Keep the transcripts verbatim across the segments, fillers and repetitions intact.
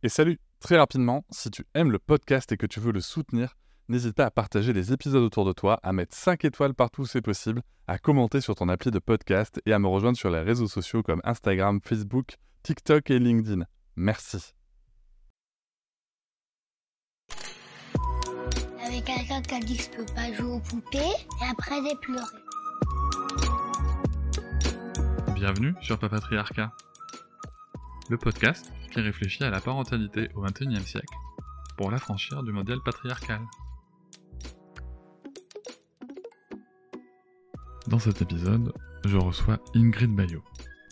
Et salut, très rapidement, si tu aimes le podcast et que tu veux le soutenir, n'hésite pas à partager les épisodes autour de toi, à mettre cinq étoiles partout où c'est possible, à commenter sur ton appli de podcast et à me rejoindre sur les réseaux sociaux comme Instagram, Facebook, TikTok et LinkedIn. Merci. Avec quelqu'un qui a dit que je peux pas jouer aux poupées et après j'ai pleuré. Bienvenue sur Papatriarcat, le podcast qui réfléchit à la parentalité au vingt et unième siècle pour l'affranchir du modèle patriarcal. Dans cet épisode, je reçois Ingrid Baillot.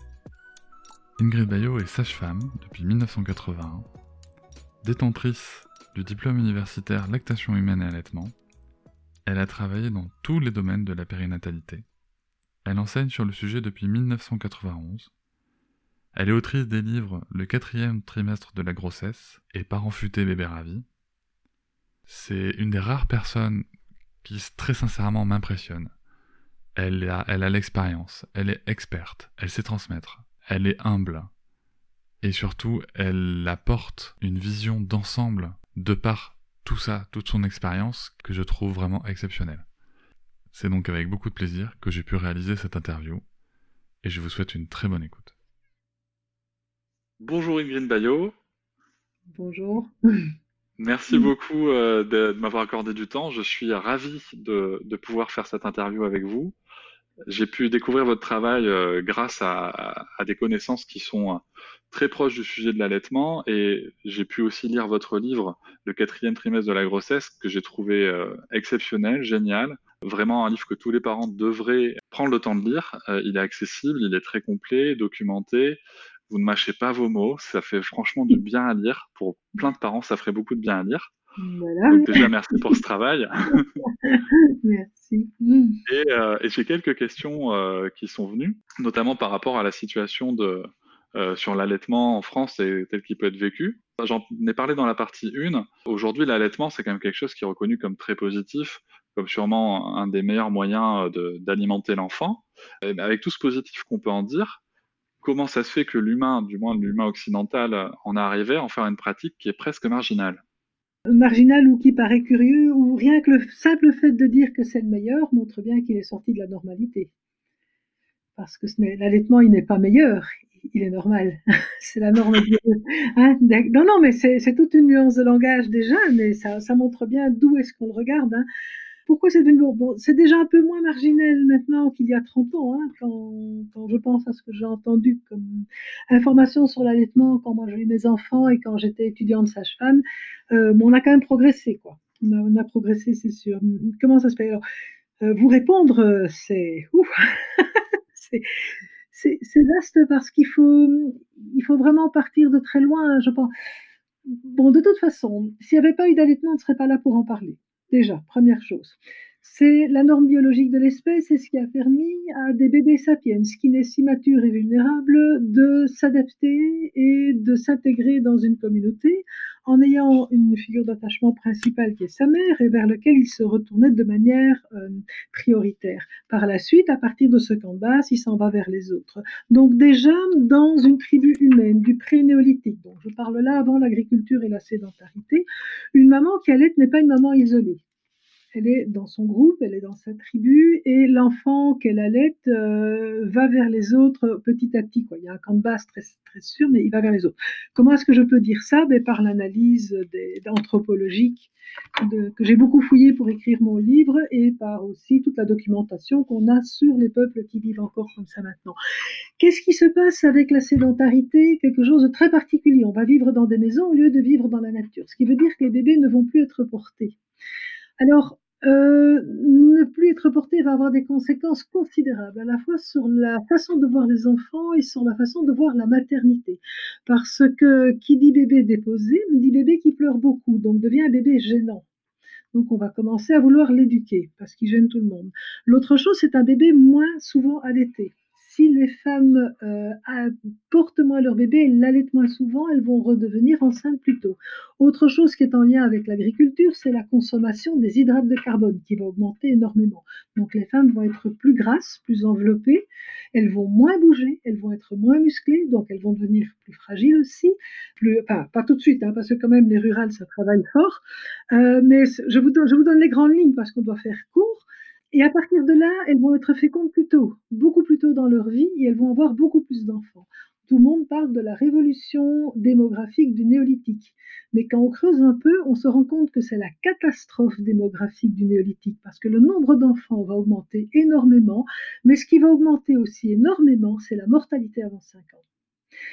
Ingrid Baillot est sage-femme depuis mille neuf cent quatre-vingt-un, détentrice du diplôme universitaire lactation humaine et allaitement. Elle a travaillé dans tous les domaines de la périnatalité. Elle enseigne sur le sujet depuis mille neuf cent quatre-vingt-onze. Elle est autrice des livres Le quatrième trimestre de la grossesse et Parents futés, bébés ravis. C'est une des rares personnes qui très sincèrement m'impressionne. Elle a, elle a l'expérience, elle est experte, elle sait transmettre, elle est humble. Et surtout, elle apporte une vision d'ensemble de par tout ça, toute son expérience, que je trouve vraiment exceptionnelle. C'est donc avec beaucoup de plaisir que j'ai pu réaliser cette interview, et je vous souhaite une très bonne écoute. Bonjour Ingrid Baillot. Bonjour. Merci beaucoup euh, de, de m'avoir accordé du temps. Je suis ravi de, de pouvoir faire cette interview avec vous. J'ai pu découvrir votre travail euh, grâce à, à, à des connaissances qui sont euh, très proches du sujet de l'allaitement, et j'ai pu aussi lire votre livre, Le quatrième trimestre de la grossesse, que j'ai trouvé euh, exceptionnel, génial. Vraiment un livre que tous les parents devraient prendre le temps de lire. Euh, il est accessible, il est très complet, documenté. Vous ne mâchez pas vos mots, ça fait franchement du bien à lire. Pour plein de parents, ça ferait beaucoup de bien à lire. Voilà. Donc déjà, merci pour ce travail. Merci. Et, euh, et j'ai quelques questions euh, qui sont venues, notamment par rapport à la situation de, euh, sur l'allaitement en France et tel qu'il peut être vécu. J'en ai parlé dans la partie un. Aujourd'hui, l'allaitement, c'est quand même quelque chose qui est reconnu comme très positif, comme sûrement un des meilleurs moyens de, d'alimenter l'enfant. Et avec tout ce positif qu'on peut en dire, comment ça se fait que l'humain, du moins l'humain occidental, en est arrivé à en faire une pratique qui est presque marginale ? Marginal ou qui paraît curieux, ou rien que le simple fait de dire que c'est le meilleur montre bien qu'il est sorti de la normalité. Parce que ce n'est, l'allaitement, il n'est pas meilleur, il est normal. C'est la norme. Hein, non, non, mais c'est, c'est toute une nuance de langage déjà, mais ça, ça montre bien d'où est-ce qu'on le regarde. Hein. Pourquoi c'est devenu bon, c'est déjà un peu moins marginal maintenant qu'il y a trente ans, hein, quand, quand je pense à ce que j'ai entendu comme information sur l'allaitement quand moi j'ai eu mes enfants et quand j'étais étudiante sage-femme. Euh, bon, on a quand même progressé, quoi. On a, on a progressé, c'est sûr. Comment ça se fait alors euh, vous répondre, c'est ouf. c'est, c'est, c'est vaste parce qu'il faut, il faut vraiment partir de très loin, je pense. Bon, de toute façon, s'il n'y avait pas eu d'allaitement, on ne serait pas là pour en parler. Déjà, première chose. C'est la norme biologique de l'espèce et ce qui a permis à des bébés sapiens, qui naissent si matures et vulnérables, de s'adapter et de s'intégrer dans une communauté en ayant une figure d'attachement principale qui est sa mère et vers laquelle ils se retournaient de manière euh, prioritaire. Par la suite, à partir de ce camp de base, il s'en va vers les autres. Donc déjà, dans une tribu humaine du pré-néolithique, donc je parle là avant l'agriculture et la sédentarité, une maman qui allaite n'est pas une maman isolée. Elle est dans son groupe, elle est dans sa tribu, et l'enfant qu'elle allaite euh, va vers les autres petit à petit. Quoi. Il y a un camp de base très, très sûr, mais il va vers les autres. Comment est-ce que je peux dire ça ? Ben, par l'analyse des, anthropologique de, que j'ai beaucoup fouillé pour écrire mon livre, et par aussi toute la documentation qu'on a sur les peuples qui vivent encore comme ça maintenant. Qu'est-ce qui se passe avec la sédentarité ? Quelque chose de très particulier. On va vivre dans des maisons au lieu de vivre dans la nature, ce qui veut dire que les bébés ne vont plus être portés. Alors, euh, ne plus être porté va avoir des conséquences considérables, à la fois sur la façon de voir les enfants et sur la façon de voir la maternité. Parce que qui dit bébé déposé, dit bébé qui pleure beaucoup, donc devient un bébé gênant. Donc on va commencer à vouloir l'éduquer, parce qu'il gêne tout le monde. L'autre chose, c'est un bébé moins souvent allaité. si les femmes euh, portent moins leur bébé, elles l'allaitent moins souvent, elles vont redevenir enceintes plus tôt. Autre chose qui est en lien avec l'agriculture, c'est la consommation des hydrates de carbone qui va augmenter énormément. Donc les femmes vont être plus grasses, plus enveloppées, elles vont moins bouger, elles vont être moins musclées, donc elles vont devenir plus fragiles aussi. Plus, enfin, pas tout de suite, hein, parce que quand même les rurales, ça travaille fort. Euh, mais je vous, donne, je vous donne les grandes lignes parce qu'on doit faire court. Et à partir de là, elles vont être fécondes plus tôt, beaucoup plus tôt dans leur vie, et elles vont avoir beaucoup plus d'enfants. Tout le monde parle de la révolution démographique du néolithique. Mais quand on creuse un peu, on se rend compte que c'est la catastrophe démographique du néolithique, parce que le nombre d'enfants va augmenter énormément, mais ce qui va augmenter aussi énormément, c'est la mortalité avant cinq ans. Pourquoi ?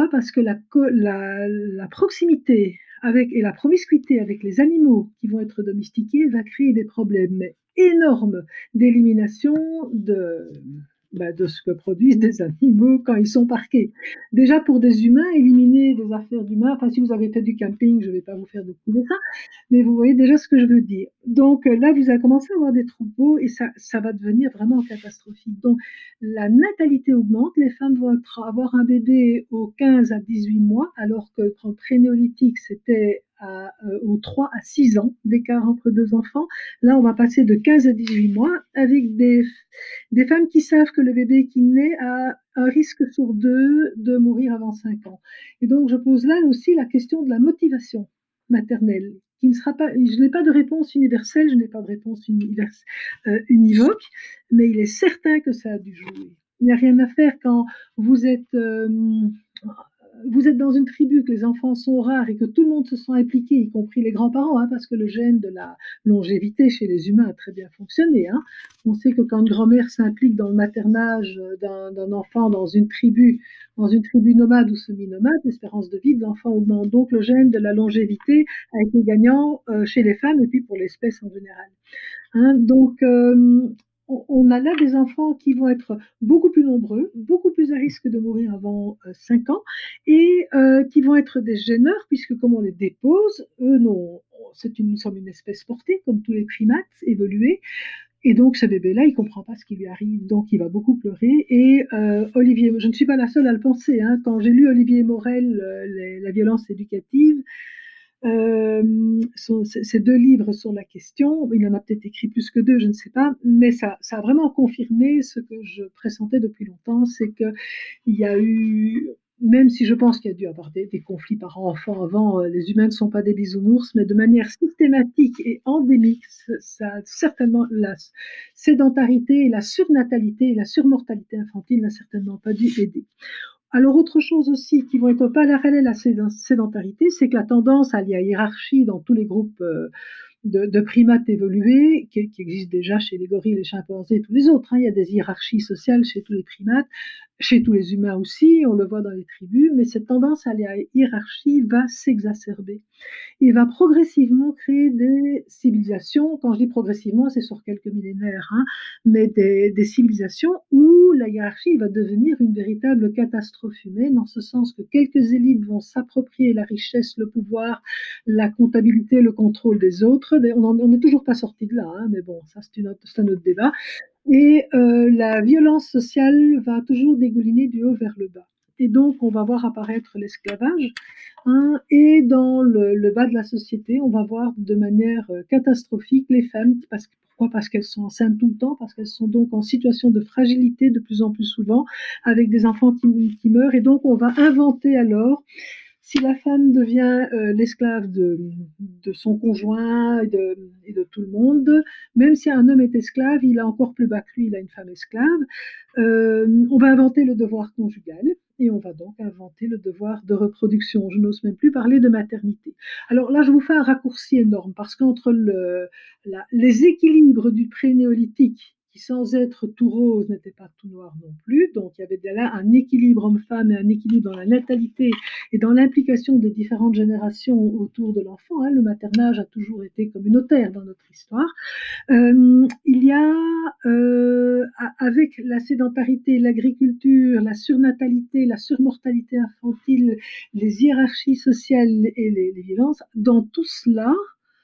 Parce que la, la, la proximité avec, et la promiscuité avec les animaux qui vont être domestiqués va créer des problèmes énormes d'élimination de, bah, de ce que produisent des animaux quand ils sont parqués. Déjà pour des humains, éliminer des affaires d'humains, enfin si vous avez fait du camping, je ne vais pas vous faire découvrir ça, mais vous voyez déjà ce que je veux dire. Donc là, vous avez commencé à avoir des troupeaux et ça, ça va devenir vraiment catastrophique. Donc la natalité augmente, les femmes vont être, avoir un bébé aux quinze à dix-huit mois, alors que quand pré-néolithique, c'était à, euh, aux trois à six ans d'écart entre deux enfants. Là, on va passer de quinze à dix-huit mois avec des, des femmes qui savent que le bébé qui naît a un risque sur deux de mourir avant cinq ans. Et donc, je pose là aussi la question de la motivation maternelle, qui ne sera pas, je n'ai pas de réponse universelle, je n'ai pas de réponse univers, euh, univoque, mais il est certain que ça a dû jouer. Il n'y a rien à faire quand vous êtes... Euh, vous êtes dans une tribu, que les enfants sont rares et que tout le monde se sent impliqué, y compris les grands-parents, hein, parce que le gène de la longévité chez les humains a très bien fonctionné. Hein. On sait que quand une grand-mère s'implique dans le maternage d'un, d'un enfant dans une tribu, dans une tribu nomade ou semi-nomade, l'espérance de vie de l'enfant augmente. Donc le gène de la longévité a été gagnant euh, chez les femmes et puis pour l'espèce en général. Hein, donc euh, on a là des enfants qui vont être beaucoup plus nombreux, beaucoup plus à risque de mourir avant euh, cinq ans, et euh, qui vont être des gêneurs, puisque comme on les dépose, eux, non, c'est une, nous sommes une espèce portée, comme tous les primates évolués, et donc ce bébé-là, il ne comprend pas ce qui lui arrive, donc il va beaucoup pleurer. Et euh, Olivier, je ne suis pas la seule à le penser, hein, quand j'ai lu Olivier Morel, euh, les, La violence éducative, Euh, son, ces deux livres sur la question, il en a peut-être écrit plus que deux, je ne sais pas, mais ça, ça a vraiment confirmé ce que je pressentais depuis longtemps, c'est qu'il y a eu, même si je pense qu'il y a dû y avoir des, des conflits par enfants avant, les humains ne sont pas des bisounours, mais de manière systématique et endémique, ça a certainement, la sédentarité et la surnatalité et la surmortalité infantile n'a certainement pas dû aider. Alors, autre chose aussi qui vont être parallèles à la sédentarité, c'est que la tendance à la hiérarchie dans tous les groupes de, de primates évolués, qui, qui existent déjà chez les gorilles, les chimpanzés et tous les autres, hein, il y a des hiérarchies sociales chez tous les primates, chez tous les humains aussi, on le voit dans les tribus, mais cette tendance à la hiérarchie va s'exacerber et va progressivement créer des civilisations. Quand je dis progressivement, c'est sur quelques millénaires, hein, mais des, des civilisations où la hiérarchie va devenir une véritable catastrophe humaine, en ce sens que quelques élites vont s'approprier la richesse, le pouvoir, la comptabilité, le contrôle des autres. On n'est toujours pas sorti de là, hein, mais bon, ça c'est, une autre, c'est un autre débat. Et euh, la violence sociale va toujours dégouliner du haut vers le bas. Et donc, on va voir apparaître l'esclavage. Hein, et dans le, le bas de la société, on va voir de manière euh, catastrophique les femmes. Parce, pourquoi ? Parce qu'elles sont enceintes tout le temps, parce qu'elles sont donc en situation de fragilité de plus en plus souvent, avec des enfants qui, qui meurent. Et donc, on va inventer alors... Si la femme devient euh, l'esclave de, de son conjoint et de, et de tout le monde, même si un homme est esclave, il a encore plus bas que lui, il a une femme esclave, euh, on va inventer le devoir conjugal et on va donc inventer le devoir de reproduction. Je n'ose même plus parler de maternité. Alors là, je vous fais un raccourci énorme parce qu'entre le, la, les équilibres du pré-néolithique, qui sans être tout rose n'était pas tout noir non plus, donc il y avait là un équilibre homme-femme et un équilibre dans la natalité et dans l'implication des différentes générations autour de l'enfant. Hein. Le maternage a toujours été communautaire dans notre histoire. Euh, il y a, euh, avec la sédentarité, l'agriculture, la surnatalité, la surmortalité infantile, les hiérarchies sociales et les, les violences, dans tout cela,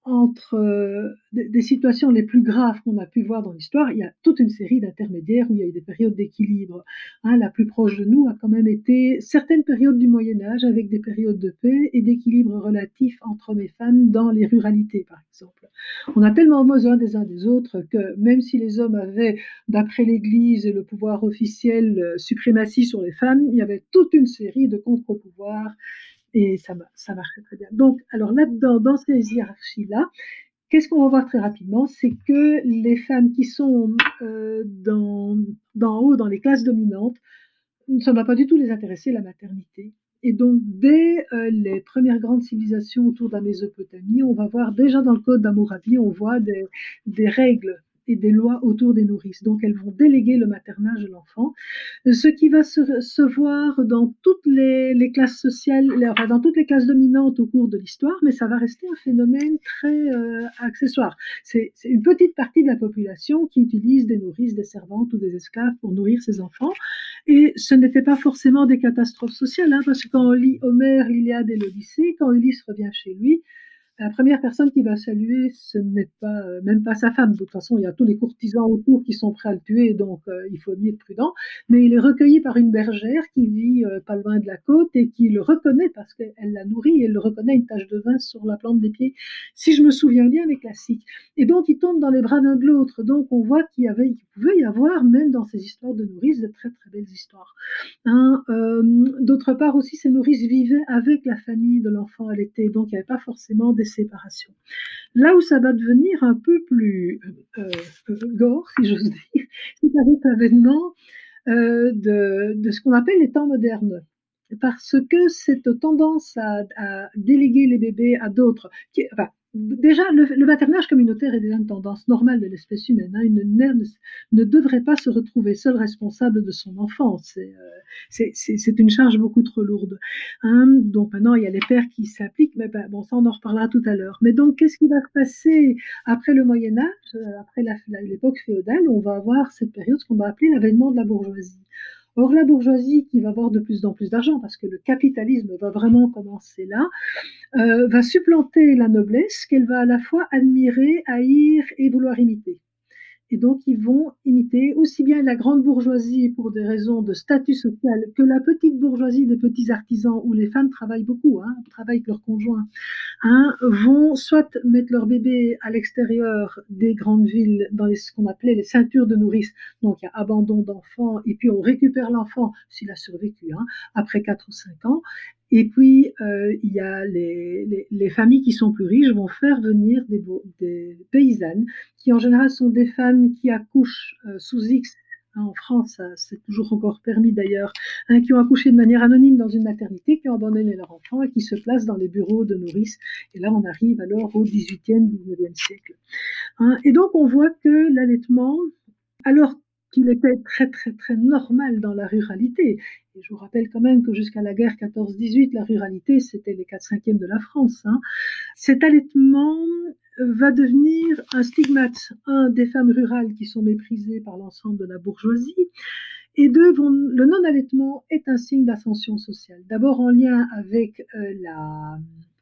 entre euh, des, des situations les plus graves qu'on a pu voir dans l'histoire, il y a toute une série d'intermédiaires où il y a eu des périodes d'équilibre. Hein, la plus proche de nous a quand même été certaines périodes du Moyen-Âge avec des périodes de paix et d'équilibre relatif entre hommes et femmes dans les ruralités, par exemple. On a tellement besoin des uns des autres que même si les hommes avaient, d'après l'Église et le pouvoir officiel, euh, suprématie sur les femmes, il y avait toute une série de contre-pouvoirs. Et ça, ça marchait très bien. Donc, alors là-dedans, dans ces hiérarchies-là, qu'est-ce qu'on va voir très rapidement? C'est que les femmes qui sont euh, dans, d'en haut, dans les classes dominantes, ça ne va pas du tout les intéresser, la maternité. Et donc, dès euh, les premières grandes civilisations autour de la Mésopotamie, on va voir déjà dans le code d'Hammurabi, on voit des, des règles et des lois autour des nourrices. Donc, elles vont déléguer le maternage de l'enfant, ce qui va se, se voir dans toutes les, les classes sociales, les, enfin, dans toutes les classes dominantes au cours de l'histoire, mais ça va rester un phénomène très euh, accessoire. C'est, c'est une petite partie de la population qui utilise des nourrices, des servantes ou des esclaves pour nourrir ses enfants, et ce n'était pas forcément des catastrophes sociales, hein, parce que quand on lit Homère, l'Iliade et l'Odyssée, quand Ulysse revient chez lui, la première personne qui va saluer, ce n'est pas euh, même pas sa femme. De toute façon, il y a tous les courtisans autour qui sont prêts à le tuer, donc euh, il faut mieux être prudent. Mais il est recueilli par une bergère qui vit euh, pas loin de la côte et qui le reconnaît parce qu'elle l'a nourri et elle le reconnaît une tache de vin sur la plante des pieds. Si je me souviens bien, les classiques. Et donc, il tombe dans les bras l'un de l'autre. Donc, on voit qu'il y avait, qu'il pouvait y avoir, même dans ces histoires de nourrices, de très très belles histoires. Hein, euh, d'autre part aussi, ces nourrices vivaient avec la famille de l'enfant allaité, donc il n'y avait pas forcément des séparations. Là où ça va devenir un peu plus euh, euh, gore, si j'ose dire, c'est avec l'avènement euh, de, de ce qu'on appelle les temps modernes. Parce que cette tendance à, à déléguer les bébés à d'autres, qui, enfin, déjà, le, le maternage communautaire est déjà une tendance normale de l'espèce humaine. Hein. Une mère ne, ne devrait pas se retrouver seule responsable de son enfant. C'est, euh, c'est, c'est, c'est une charge beaucoup trop lourde. Hein. Donc maintenant, il y a les pères qui s'appliquent, mais ben, bon, ça on en reparlera tout à l'heure. Mais donc, qu'est-ce qui va se passer après le Moyen-Âge, après la, la, l'époque féodale? On va avoir cette période, ce qu'on va appeler l'avènement de la bourgeoisie. Or, la bourgeoisie, qui va avoir de plus en plus d'argent, parce que le capitalisme va vraiment commencer là, euh, va supplanter la noblesse qu'elle va à la fois admirer, haïr et vouloir imiter. Et donc, ils vont imiter aussi bien la grande bourgeoisie pour des raisons de statut social que la petite bourgeoisie des petits artisans où les femmes travaillent beaucoup, hein, travaillent avec leurs conjoints, hein, vont soit mettre leur bébé à l'extérieur des grandes villes dans les, ce qu'on appelait les ceintures de nourrice. Donc, il y a abandon d'enfants et puis on récupère l'enfant s'il a survécu, hein, après quatre ou cinq ans. Et puis, euh, il y a les, les, les familles qui sont plus riches vont faire venir des, des paysannes qui, en général, sont des femmes qui accouchent euh, sous X. Hein, en France, ça, c'est toujours encore permis d'ailleurs, hein, qui ont accouché de manière anonyme dans une maternité, qui ont abandonné leur enfant et qui se placent dans les bureaux de nourrices. Et là, on arrive alors au dix-huitième, dix-neuvième siècle. Hein, et donc, on voit que l'allaitement, alors qu'il était très, très, très normal dans la ruralité. Et je vous rappelle quand même que jusqu'à la guerre quatorze dix-huit, la ruralité, c'était les quatre cinquièmes de la France. Hein. Cet allaitement va devenir un stigmate, un, des femmes rurales qui sont méprisées par l'ensemble de la bourgeoisie, et deux, vont, le non-allaitement est un signe d'ascension sociale. D'abord en lien avec euh, la...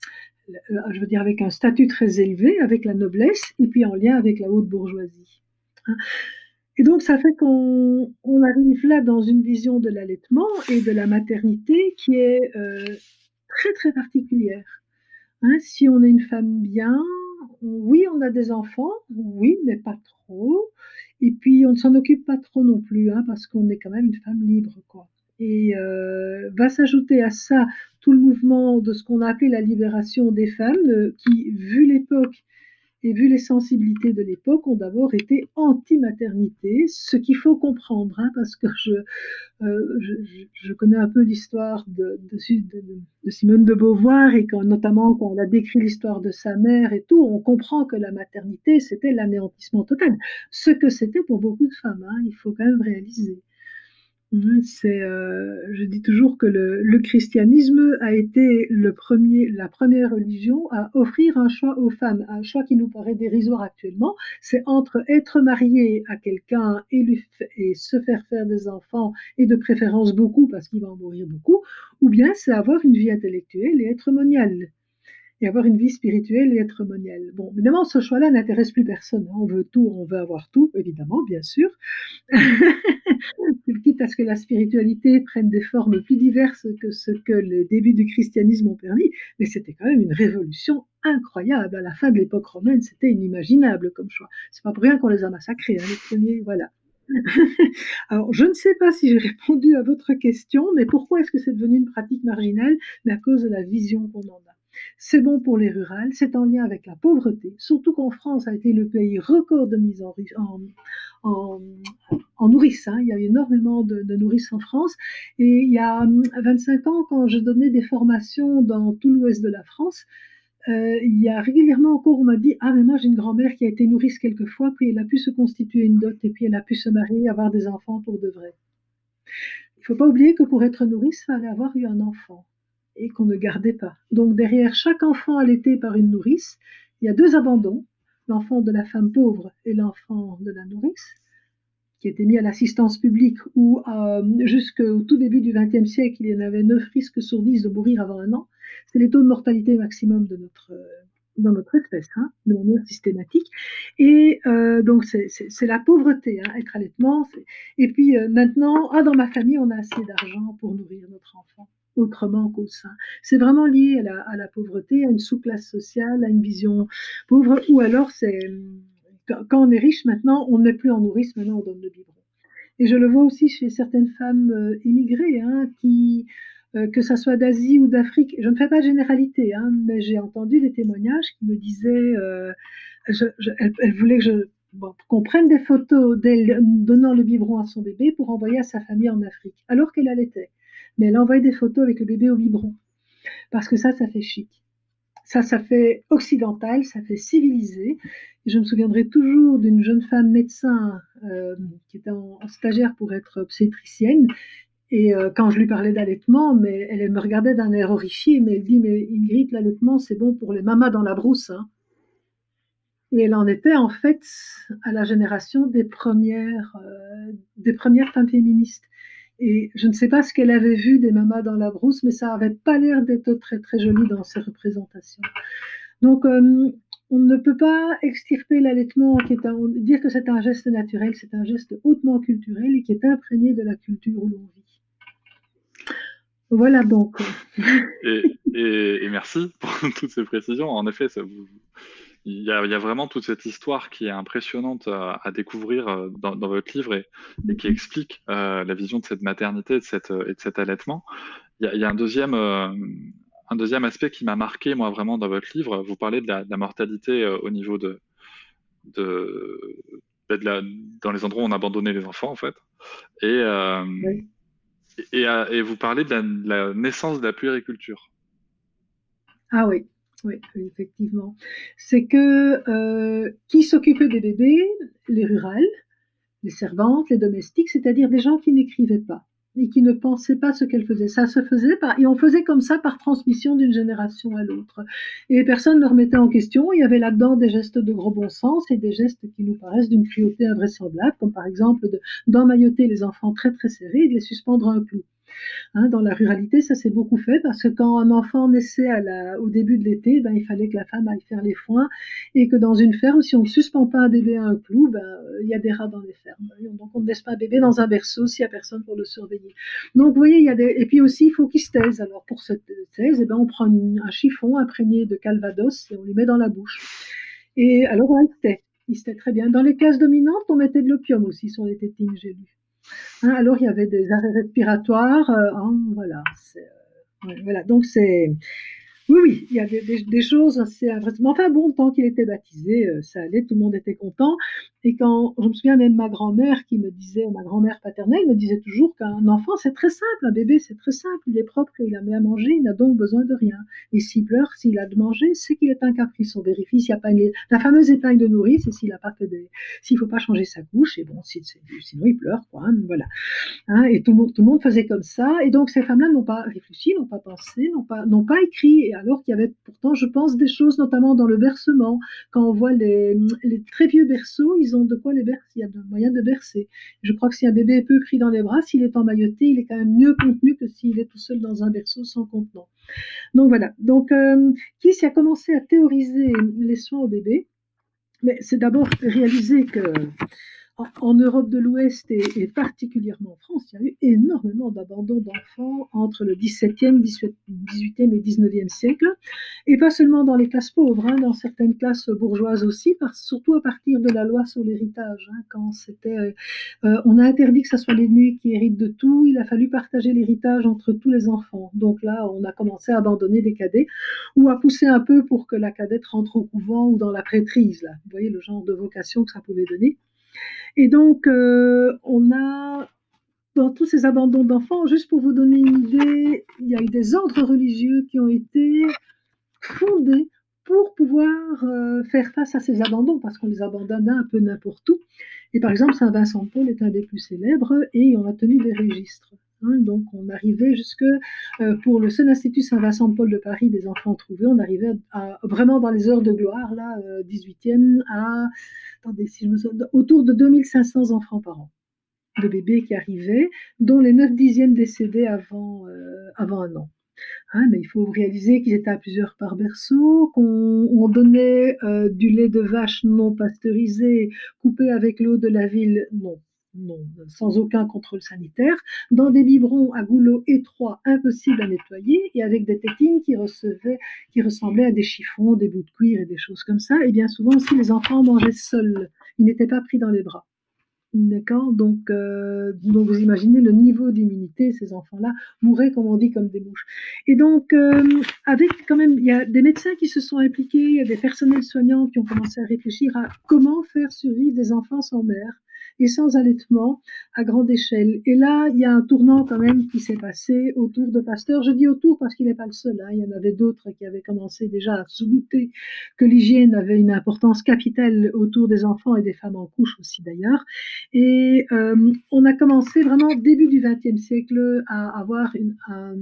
je veux dire avec un statut très élevé, avec la noblesse, et puis en lien avec la haute bourgeoisie. Hein. Et donc, ça fait qu'on on arrive là dans une vision de l'allaitement et de la maternité qui est euh, très, très particulière. Hein, si on est une femme bien, oui, on a des enfants, oui, mais pas trop. Et puis, on ne s'en occupe pas trop non plus, hein, parce qu'on est quand même une femme libre, quoi. Et euh, va s'ajouter à ça tout le mouvement de ce qu'on a appelé la libération des femmes, euh, qui, vu l'époque, et vu les sensibilités de l'époque, ont d'abord été anti-maternité, ce qu'il faut comprendre, hein, parce que je, euh, je, je connais un peu l'histoire de, de, de, de Simone de Beauvoir, et quand, notamment quand elle a décrit l'histoire de sa mère et tout, on comprend que la maternité, c'était l'anéantissement total. Ce que c'était pour beaucoup de femmes, hein, il faut quand même réaliser. C'est, euh, je dis toujours que le, le christianisme a été le premier, la première religion à offrir un choix aux femmes, un choix qui nous paraît dérisoire actuellement. C'est entre être marié à quelqu'un et, lui, et se faire faire des enfants, et de préférence beaucoup parce qu'il va en mourir beaucoup, ou bien c'est avoir une vie intellectuelle et être moniale. et avoir une vie spirituelle et être moniale. Bon, évidemment, ce choix-là n'intéresse plus personne. On veut tout, on veut avoir tout, évidemment, bien sûr. Quitte à ce que la spiritualité prenne des formes plus diverses que ce que les débuts du christianisme ont permis, mais c'était quand même une révolution incroyable. À la fin de l'époque romaine, c'était inimaginable comme choix. C'est pas pour rien qu'on les a massacrés, hein, les premiers, voilà. Alors, je ne sais pas si j'ai répondu à votre question, mais pourquoi est-ce que c'est devenu une pratique marginale? Mais à cause de la vision qu'on en a. C'est bon pour les rurales, c'est en lien avec la pauvreté, surtout qu'en France a été le pays record de mise en, en, en, en nourrices. Hein. Il y a eu énormément de, de nourrices en France. Et il y a vingt-cinq ans, quand je donnais des formations dans tout l'ouest de la France, Euh, il y a régulièrement encore, on m'a dit, ah mais moi j'ai une grand-mère qui a été nourrice quelquefois, puis elle a pu se constituer une dot, et puis elle a pu se marier, avoir des enfants pour de vrai. Il ne faut pas oublier que pour être nourrice, il fallait avoir eu un enfant, et qu'on ne gardait pas. Donc derrière chaque enfant allaité par une nourrice, il y a deux abandons, l'enfant de la femme pauvre et l'enfant de la nourrice, qui étaient mis à l'assistance publique, où euh, jusqu'au tout début du vingtième siècle, il y en avait neuf risques sur dix de mourir avant un an. C'est les taux de mortalité maximum de notre, euh, dans notre espèce, hein, de manière systématique. Et euh, donc, c'est, c'est, c'est la pauvreté, hein, être allaitement. C'est... Et puis euh, maintenant, ah, dans ma famille, on a assez d'argent pour nourrir notre enfant, autrement qu'au sein. C'est vraiment lié à la, à la pauvreté, à une sous-classe sociale, à une vision pauvre, ou alors c'est... Quand on est riche maintenant, on ne met plus en nourrice, maintenant on donne le biberon. Et je le vois aussi chez certaines femmes euh, immigrées, hein, qui, euh, que ça soit d'Asie ou d'Afrique, je ne fais pas de généralité, hein, mais j'ai entendu des témoignages qui me disaient, euh, je, je, elle, elle voulait que je, bon, qu'on prenne des photos d'elle donnant le biberon à son bébé pour envoyer à sa famille en Afrique, alors qu'elle allaitait. Mais elle envoyait des photos avec le bébé au biberon, parce que ça, ça fait chic. Ça, ça fait occidental, ça fait civilisé. Et je me souviendrai toujours d'une jeune femme médecin euh, qui était en, en stagiaire pour être obstétricienne. Et euh, quand je lui parlais d'allaitement, mais elle, elle me regardait d'un air horrifié, mais elle dit, mais Ingrid, l'allaitement, c'est bon pour les mamas dans la brousse. Hein. Et elle en était en fait à la génération des premières, euh, des premières femmes féministes. Et je ne sais pas ce qu'elle avait vu des mamas dans la brousse, mais ça n'avait pas l'air d'être très très joli dans ses représentations. Donc, euh, on ne peut pas extirper l'allaitement, qui est un, dire que c'est un geste naturel, c'est un geste hautement culturel et qui est imprégné de la culture où l'on vit. Voilà donc. Et, et, et merci pour toutes ces précisions. En effet, ça vous... Il y, a, il y a vraiment toute cette histoire qui est impressionnante à, à découvrir dans, dans votre livre et, et qui explique euh, la vision de cette maternité et de, cette, et de cet allaitement. Il y a, il y a un, deuxième, euh, un deuxième aspect qui m'a marqué, moi, vraiment, dans votre livre. Vous parlez de la, de la mortalité euh, au niveau de, de, de la, dans les endroits où on abandonnait les enfants, en fait. Et, euh, oui. et, et, et vous parlez de la, de la naissance de la puériculture. Ah oui. Oui, effectivement. C'est que euh, qui s'occupait des bébés? Les rurales, les servantes, les domestiques, c'est-à-dire des gens qui n'écrivaient pas et qui ne pensaient pas ce qu'elles faisaient. Ça se faisait par, et on faisait comme ça par transmission d'une génération à l'autre. Et personne ne remettait en question. Il y avait là-dedans des gestes de gros bon sens et des gestes qui nous paraissent d'une cruauté invraisemblable, comme par exemple de, d'emmailloter les enfants très très serrés et de les suspendre à un clou. Hein, dans la ruralité, ça s'est beaucoup fait parce que quand un enfant naissait à la, au début de l'été, ben, il fallait que la femme aille faire les foins et que dans une ferme, si on ne suspend pas un bébé à un clou, ben, il y a des rats dans les fermes. Donc on ne laisse pas un bébé dans un berceau s'il n'y a personne pour le surveiller. Donc vous voyez, il y a des... Et puis aussi, il faut qu'il se taise. Alors pour se taise, eh ben, on prend une, un chiffon imprégné de calvados et on lui met dans la bouche. Et alors on se tait. Il se tait très bien. Dans les classes dominantes, on mettait de l'opium aussi sur les tétines, j'ai lu. Hein, alors il y avait des arrêts respiratoires, euh, hein, voilà, c'est, euh, ouais, voilà. Donc c'est, oui, oui, il y a des, des, des choses assez invraisemblable. Enfin bon, tant qu'il était baptisé, euh, ça allait, tout le monde était content. Et quand, je me souviens même ma grand-mère qui me disait, ma grand-mère paternelle me disait toujours qu'un enfant c'est très simple, un bébé c'est très simple, il est propre et il a mis à manger, il n'a donc besoin de rien. Et s'il pleure, s'il a de manger, c'est qu'il est un caprice. On vérifie s'il n'y a pas une, la fameuse épingle de nourrice et s'il n'a pas fait des, s'il faut pas changer sa couche, et bon, si, sinon il pleure, quoi, hein, voilà. Hein, et tout le monde, tout le monde faisait comme ça. Et donc ces femmes-là n'ont pas réfléchi, n'ont pas pensé, n'ont pas, n'ont pas écrit. Et alors qu'il y avait pourtant, je pense, des choses, notamment dans le bercement. Quand on voit les, les très vieux berceaux, ils ont de quoi les bercer, il y a de moyen de bercer. Je crois que si un bébé est peu pris dans les bras, s'il est emmailloté, il est quand même mieux contenu que s'il est tout seul dans un berceau sans contenant. Donc voilà. Donc, euh, qui s'y a commencé à théoriser les soins au bébé? Mais c'est d'abord réaliser que en, en Europe de l'Ouest et, et particulièrement en France, il y a eu énormément d'abandon d'enfants entre le dix-septième, dix-huitième et dix-neuvième siècle, et pas seulement dans les classes pauvres, hein, dans certaines classes bourgeoises aussi, parce, surtout à partir de la loi sur l'héritage. Hein, quand c'était, euh, on a interdit que ce soit l'aîné qui hérite de tout, il a fallu partager l'héritage entre tous les enfants. Donc là, on a commencé à abandonner des cadets, ou à pousser un peu pour que la cadette rentre au couvent ou dans la prêtrise. Là. Vous voyez le genre de vocation que ça pouvait donner. Et donc, euh, on a, dans tous ces abandons d'enfants, juste pour vous donner une idée, il y a eu des ordres religieux qui ont été fondés pour pouvoir euh, faire face à ces abandons, parce qu'on les abandonnait un peu n'importe où. Et par exemple, Saint Vincent de Paul est un des plus célèbres, et on a tenu des registres. Hein, donc, on arrivait jusque, euh, pour le seul institut Saint Vincent de Paul de Paris, des enfants trouvés, on arrivait à, à, vraiment dans les heures de gloire, là, euh, dix-huitième, à, attendez, si je me souviens, autour de deux mille cinq cents enfants par an, de bébés qui arrivaient, dont les neuf dixièmes décédaient avant, euh, avant un an. Hein, mais il faut réaliser qu'ils étaient à plusieurs par berceau, qu'on on donnait euh, du lait de vache non pasteurisé, coupé avec l'eau de la ville, non. Non, sans aucun contrôle sanitaire, dans des biberons à goulot étroits, impossibles à nettoyer, et avec des tétines qui, recevaient, qui ressemblaient à des chiffons, des bouts de cuir et des choses comme ça. Et bien souvent aussi, les enfants mangeaient seuls, ils n'étaient pas pris dans les bras. D'accord, donc, euh, donc vous imaginez le niveau d'immunité, ces enfants-là mouraient, comme on dit, comme des mouches. Et donc, euh, avec quand même, il y a des médecins qui se sont impliqués, il y a des personnels soignants qui ont commencé à réfléchir à comment faire survivre des enfants sans mère et sans allaitement à grande échelle. Et là, il y a un tournant quand même qui s'est passé autour de Pasteur. Je dis autour parce qu'il n'est pas le seul. Hein. Il y en avait d'autres qui avaient commencé déjà à se douter que l'hygiène avait une importance capitale autour des enfants et des femmes en couche aussi d'ailleurs. Et euh, on a commencé vraiment début du vingtième siècle à avoir une, un,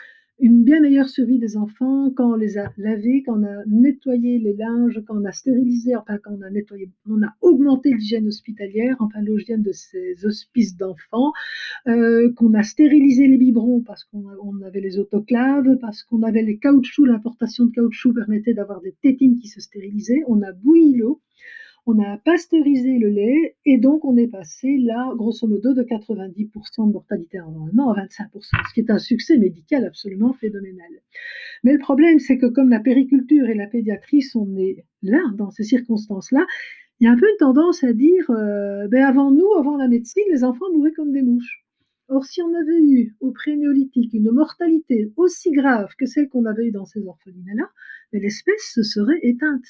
une bien meilleure survie des enfants quand on les a lavés, quand on a nettoyé les linges, quand on a stérilisé, enfin quand on a nettoyé, on a augmenté l'hygiène hospitalière, enfin l'hygiène de ces hospices d'enfants, euh, qu'on a stérilisé les biberons parce qu'on on avait les autoclaves, parce qu'on avait les caoutchoucs, l'importation de caoutchouc permettait d'avoir des tétines qui se stérilisaient, on a bouilli l'eau, on a pasteurisé le lait et donc on est passé là, grosso modo, de quatre-vingt-dix pour cent de mortalité avant un an à vingt-cinq pour cent, ce qui est un succès médical absolument phénoménal. Mais le problème, c'est que comme la périculture et la pédiatrie sont nées là, dans ces circonstances-là, il y a un peu une tendance à dire, euh, ben avant nous, avant la médecine, les enfants mouraient comme des mouches. Or, si on avait eu au pré-néolithique une mortalité aussi grave que celle qu'on avait eue dans ces orphelinats-là, l'espèce se serait éteinte.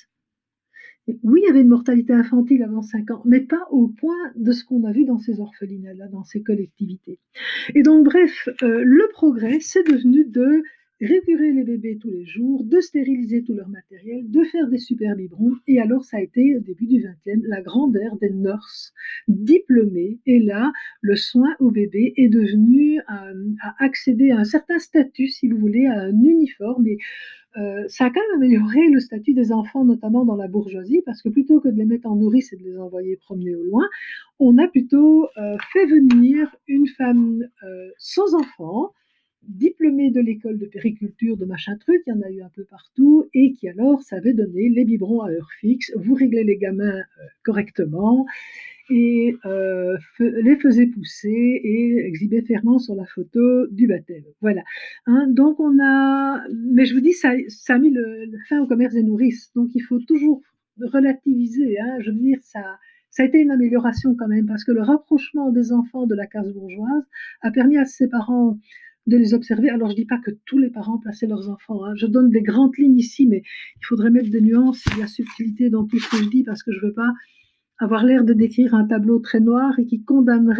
Oui, il y avait une mortalité infantile avant cinq ans, mais pas au point de ce qu'on a vu dans ces orphelinats-là, dans ces collectivités. Et donc, bref, euh, le progrès, c'est devenu de récurer les bébés tous les jours, de stériliser tout leur matériel, de faire des super biberons. Et alors, ça a été, au début du vingtième, la grande ère des nurses diplômées. Et là, le soin au bébé est devenu à, à accéder à un certain statut, si vous voulez, à un uniforme. Et Euh, ça a quand même amélioré le statut des enfants, notamment dans la bourgeoisie, parce que plutôt que de les mettre en nourrice et de les envoyer promener au loin, on a plutôt euh, fait venir une femme euh, sans enfant, diplômée de l'école de périculture, de machin truc, il y en a eu un peu partout, et qui alors savait donner les biberons à heure fixe, vous réglez les gamins euh, correctement, et euh, les faisait pousser et exhibait fièrement sur la photo du baptême. Voilà. Hein, donc on a, mais je vous dis, ça, ça a mis le, le fin au commerce des nourrices. Donc il faut toujours relativiser. Hein, je veux dire, ça, ça a été une amélioration quand même parce que le rapprochement des enfants de la classe bourgeoise a permis à ses parents de les observer. Alors je dis pas que tous les parents plaçaient leurs enfants. Hein. Je donne des grandes lignes ici, mais il faudrait mettre des nuances, de la subtilité dans tout ce que je dis parce que je veux pas avoir l'air de décrire un tableau très noir et qui condamnerait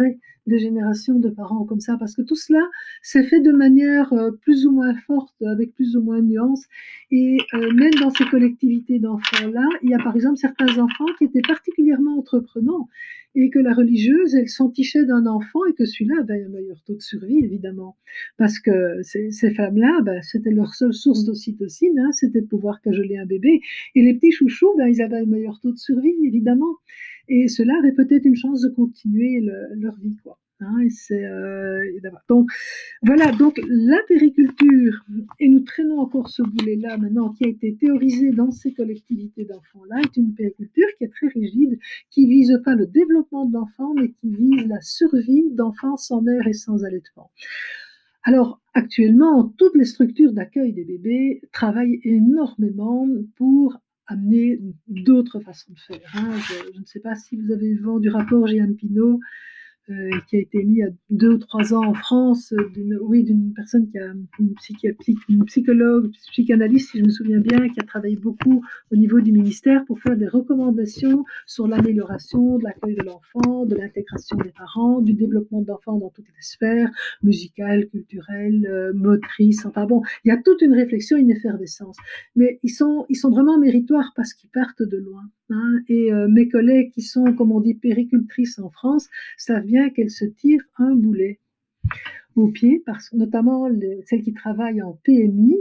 des générations de parents comme ça, parce que tout cela s'est fait de manière euh, plus ou moins forte, avec plus ou moins de nuances. Et euh, même dans ces collectivités d'enfants-là, il y a par exemple certains enfants qui étaient particulièrement entreprenants et que la religieuse, elle s'entichait d'un enfant et que celui-là avait un meilleur taux de survie, évidemment. Parce que ces, ces femmes-là, ben, c'était leur seule source d'ocytocine, hein, c'était de pouvoir cajoler un bébé. Et les petits chouchous, ben, ils avaient un meilleur taux de survie, évidemment. Et ceux-là avaient peut-être une chance de continuer le, leur vie, quoi. Hein, et c'est, euh, donc, voilà, donc la périculture, et nous traînons encore ce boulet-là maintenant, qui a été théorisé dans ces collectivités d'enfants-là, est une périculture qui est très rigide, qui vise pas le développement de l'enfant, mais qui vise la survie d'enfants sans mère et sans allaitement. Alors, actuellement, toutes les structures d'accueil des bébés travaillent énormément pour amener d'autres façons de faire. Hein. Je, je ne sais pas si vous avez eu vent du rapport Jeanne Pinault, euh, qui a été mis il y a deux ou trois ans en France, d'une, oui, d'une personne qui a une, psychiatrie, une psychologue, psychanalyste, si je me souviens bien, qui a travaillé beaucoup au niveau du ministère pour faire des recommandations sur l'amélioration de l'accueil de l'enfant, de l'intégration des parents, du développement de l'enfant dans toutes les sphères, musicales, culturelles, euh, motrices, enfin bon, il y a toute une réflexion, une effervescence. Mais ils sont, ils sont vraiment méritoires parce qu'ils partent de loin. Hein, et euh, mes collègues qui sont, comme on dit, péricultrices en France, savent bien qu'elles se tirent un boulet au pied, parce, notamment les, celles qui travaillent en P M I,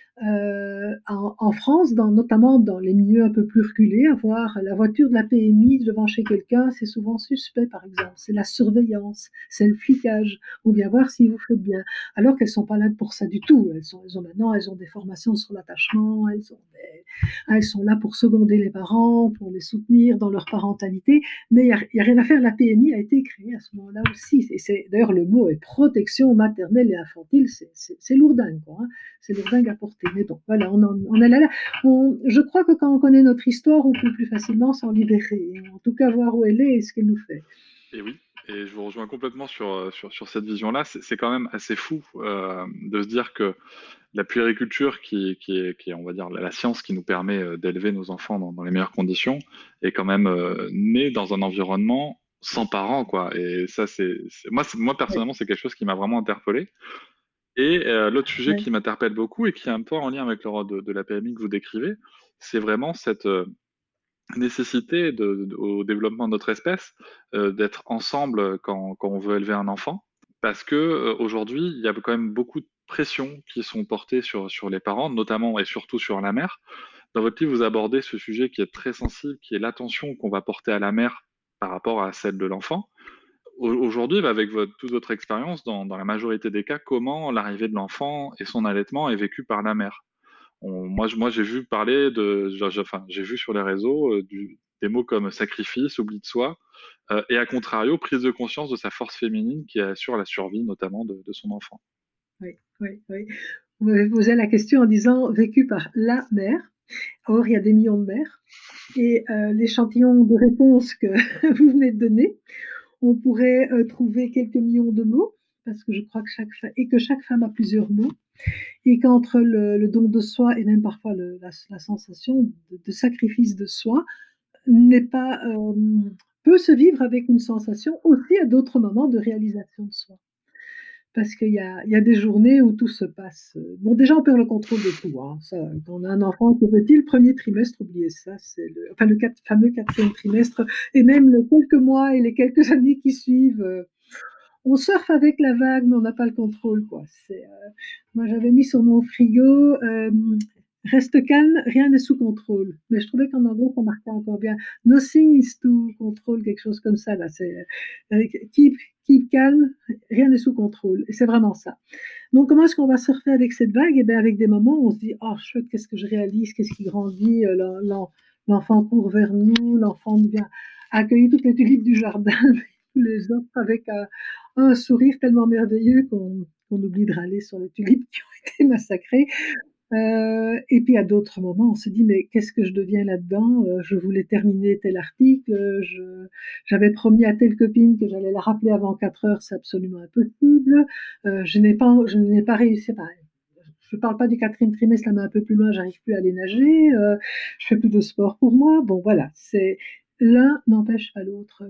euh, en, en France, dans, notamment dans les milieux un peu plus reculés, avoir la voiture de la P M I devant chez quelqu'un, c'est souvent suspect, par exemple. C'est la surveillance, c'est le flicage, ou bien voir si vous faites bien. Alors qu'elles sont pas là pour ça du tout. Elles sont, elles ont maintenant, elles ont des formations sur l'attachement, elles ont des, elles sont là pour seconder les parents, pour les soutenir dans leur parentalité. Mais il y a, y a rien à faire. La P M I a été créée à ce moment-là aussi. Et c'est, d'ailleurs, le mot est protection maternelle et infantile. C'est, c'est, c'est lourdingue, quoi. Hein. C'est lourdingue à porter. Mais donc, voilà, on en, on est là. là. On, je crois que quand on connaît notre histoire, on peut plus facilement s'en libérer. En tout cas, voir où elle est et ce qu'elle nous fait. Et oui, et je vous rejoins complètement sur, sur, sur cette vision-là. C'est, c'est quand même assez fou euh, de se dire que la puériculture, qui, qui, est, qui est, on va dire, la science qui nous permet euh, d'élever nos enfants dans, dans les meilleures conditions, est quand même euh, née dans un environnement sans parents, quoi. Et ça, c'est, c'est... Moi, c'est, moi, personnellement, c'est quelque chose qui m'a vraiment interpellé. Et euh, l'autre sujet Ouais. qui m'interpelle beaucoup et qui est un peu en lien avec le rôle de, de la P M I que vous décrivez, c'est vraiment cette euh, nécessité de, de- au développement de notre espèce euh, d'être ensemble quand, quand on veut élever un enfant. Parce que euh, aujourd'hui, il y a quand même beaucoup de pressions qui sont portées sur, sur les parents, notamment et surtout sur la mère. Dans votre livre, vous abordez ce sujet qui est très sensible, qui est l'attention qu'on va porter à la mère par rapport à celle de l'enfant. Au- Aujourd'hui, bah, avec votre, toute votre expérience, dans, dans la majorité des cas, comment l'arrivée de l'enfant et son allaitement est vécu par la mère? On- moi, je- moi, j'ai vu parler de, j'ai j'ai- enfin, j'ai vu sur les réseaux euh, du- des mots comme sacrifice, oubli de soi, euh, et à contrario, prise de conscience de sa force féminine qui assure la survie notamment de, de son enfant. Oui, oui, oui. Vous m'avez posé la question en disant vécu par la mère. Or, il y a des millions de mères. Et euh, l'échantillon de réponses que vous venez de donner, on pourrait euh, trouver quelques millions de mots, parce que je crois que chaque femme, et que chaque femme a plusieurs mots, et qu'entre le, le don de soi et même parfois le, la, la sensation de, de sacrifice de soi, n'est pas euh, peut se vivre avec une sensation aussi à d'autres moments de réalisation de soi. Parce qu'il y a, il y a des journées où tout se passe. Bon, déjà, on perd le contrôle de tout. Hein. Ça, quand on a un enfant qui est petit, le premier trimestre, oubliez ça, c'est le, enfin, le quatre, fameux quatrième trimestre, et même les quelques mois et les quelques années qui suivent. Euh, on surfe avec la vague, mais on n'a pas le contrôle, quoi. C'est, euh, moi, j'avais mis sur mon frigo, euh, reste calme, rien n'est sous contrôle. Mais je trouvais qu'en anglais, ça marquait encore bien. Nothing is to control, quelque chose comme ça, là. C'est, euh, keep, keep calm, rien n'est sous contrôle. Et c'est vraiment ça. Donc, comment est-ce qu'on va surfer avec cette vague? Eh bien, avec des moments où on se dit, oh, chouette, qu'est-ce que je réalise, qu'est-ce qui grandit, euh, l'en- l'en- l'enfant court vers nous, l'enfant vient accueillir toutes les tulipes du jardin, tous les offre avec un, un sourire tellement merveilleux qu'on qu'on oublie de râler sur les tulipes qui ont été massacrées. Euh, et puis à d'autres moments, on se dit mais qu'est-ce que je deviens là-dedans? Euh, Je voulais terminer tel article, je, j'avais promis à telle copine que j'allais la rappeler avant quatre heures, c'est absolument impossible. Euh, je n'ai pas, je n'ai pas réussi. Enfin, je parle pas du quatrième trimestre, là, mais un peu plus loin, j'arrive plus à aller nager. Euh, je fais plus de sport pour moi. Bon, voilà, c'est l'un n'empêche pas l'autre.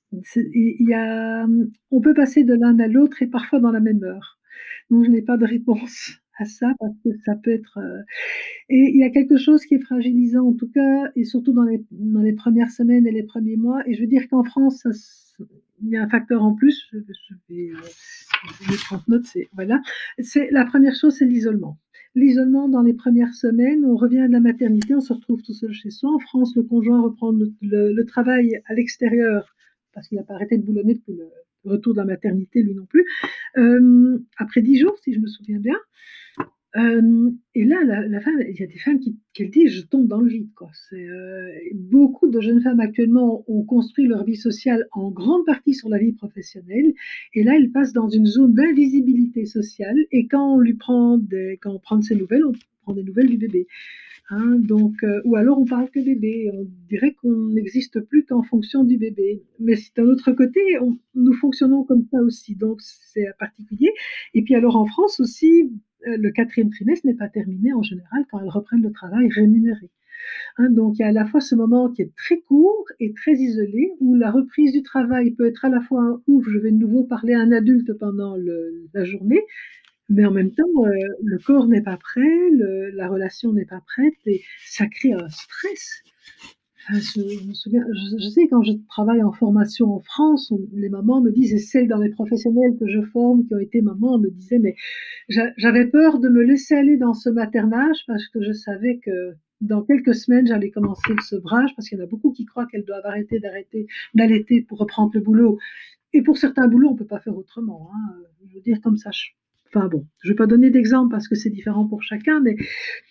il y a, on peut passer de l'un à l'autre et parfois dans la même heure. Donc je n'ai pas de réponse à ça parce que ça peut être. Euh... Et il y a quelque chose qui est fragilisant en tout cas, et surtout dans les, dans les premières semaines et les premiers mois. Et je veux dire qu'en France, ça, il y a un facteur en plus. Je, je vais, je vais prendre note. C'est voilà. C'est la première chose, c'est l'isolement. L'isolement dans les premières semaines, on revient de la maternité, on se retrouve tout seul chez soi. En France, le conjoint reprend le, le, le travail à l'extérieur parce qu'il n'a pas arrêté de boulonner depuis le retour de la maternité, lui non plus, euh, après dix jours, si je me souviens bien. Euh, et là, la, la femme, il y a des femmes qui, qui le disent, je tombe dans le vide, quoi. C'est, euh, beaucoup de jeunes femmes actuellement ont construit leur vie sociale en grande partie sur la vie professionnelle, et là, elles passent dans une zone d'invisibilité sociale, et quand on lui prend des, quand on prend de ses nouvelles, on prend des nouvelles du bébé. Hein, donc, euh, ou alors on parle que bébé, on dirait qu'on n'existe plus qu'en fonction du bébé. Mais d'un autre côté, on, nous fonctionnons comme ça aussi, donc c'est particulier. Et puis alors en France aussi, euh, le quatrième trimestre n'est pas terminé en général quand elles reprennent le travail rémunéré. Hein, donc il y a à la fois ce moment qui est très court et très isolé, où la reprise du travail peut être à la fois un ouf, je vais de nouveau parler à un adulte pendant le, la journée, mais en même temps, euh, le corps n'est pas prêt, le, la relation n'est pas prête, et ça crée un stress. Enfin, je, je me souviens, je, je sais, quand je travaille en formation en France, on, les mamans me disent, et celles dans les professionnels que je forme qui ont été mamans me disaient, mais j'avais peur de me laisser aller dans ce maternage parce que je savais que dans quelques semaines, j'allais commencer le sevrage, parce qu'il y en a beaucoup qui croient qu'elles doivent arrêter d'arrêter d'allaiter pour reprendre le boulot. Et pour certains boulots, on ne peut pas faire autrement. Hein. Je veux dire, comme ça, je, Enfin bon, je ne vais pas donner d'exemple parce que c'est différent pour chacun, mais...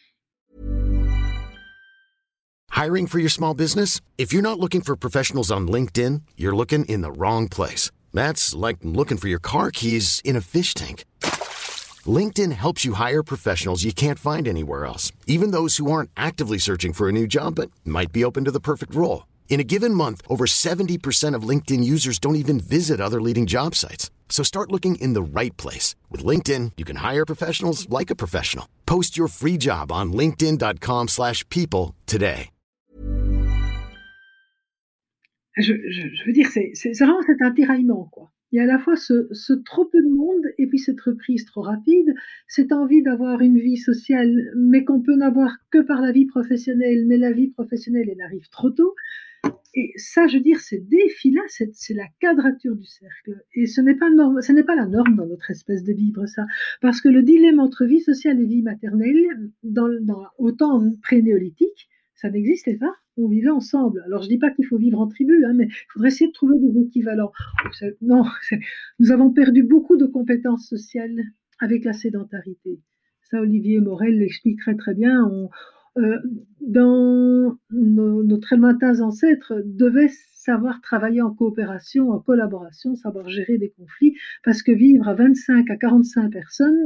Hiring for your small business? If you're not looking for professionals on LinkedIn, you're looking in the wrong place. That's like looking for your car keys in a fish tank. LinkedIn helps you hire professionals you can't find anywhere else, even those who aren't actively searching for a new job but might be open to the perfect role. In a given month, over seventy percent of LinkedIn users don't even visit other leading job sites. So start looking in the right place. With LinkedIn, you can hire professionals like a professional. Post your free job on linkedin dot com slash people today. Je, je, je veux dire, c'est, c'est vraiment cet un tiraillement, quoi. Il y a à la fois ce, ce trop peu de monde et puis cette reprise trop rapide, cette envie d'avoir une vie sociale, mais qu'on peut n'avoir que par la vie professionnelle, mais la vie professionnelle, elle arrive trop tôt. Et ça, je veux dire, ces défis-là, c'est, c'est la quadrature du cercle. Et ce n'est pas norme, ce n'est pas la norme dans notre espèce de vivre, ça. Parce que le dilemme entre vie sociale et vie maternelle, dans, dans, au temps pré-néolithique, ça n'existait pas. On vivait ensemble. Alors, je dis pas qu'il faut vivre en tribu, hein, mais il faudrait essayer de trouver des équivalents. Non, c'est, nous avons perdu beaucoup de compétences sociales avec la sédentarité. Ça, Olivier Morel l'explique très très bien. On, Euh, dans nos, nos très lointains ancêtres, devaient savoir travailler en coopération, en collaboration, savoir gérer des conflits, parce que vivre à vingt-cinq à quarante-cinq personnes,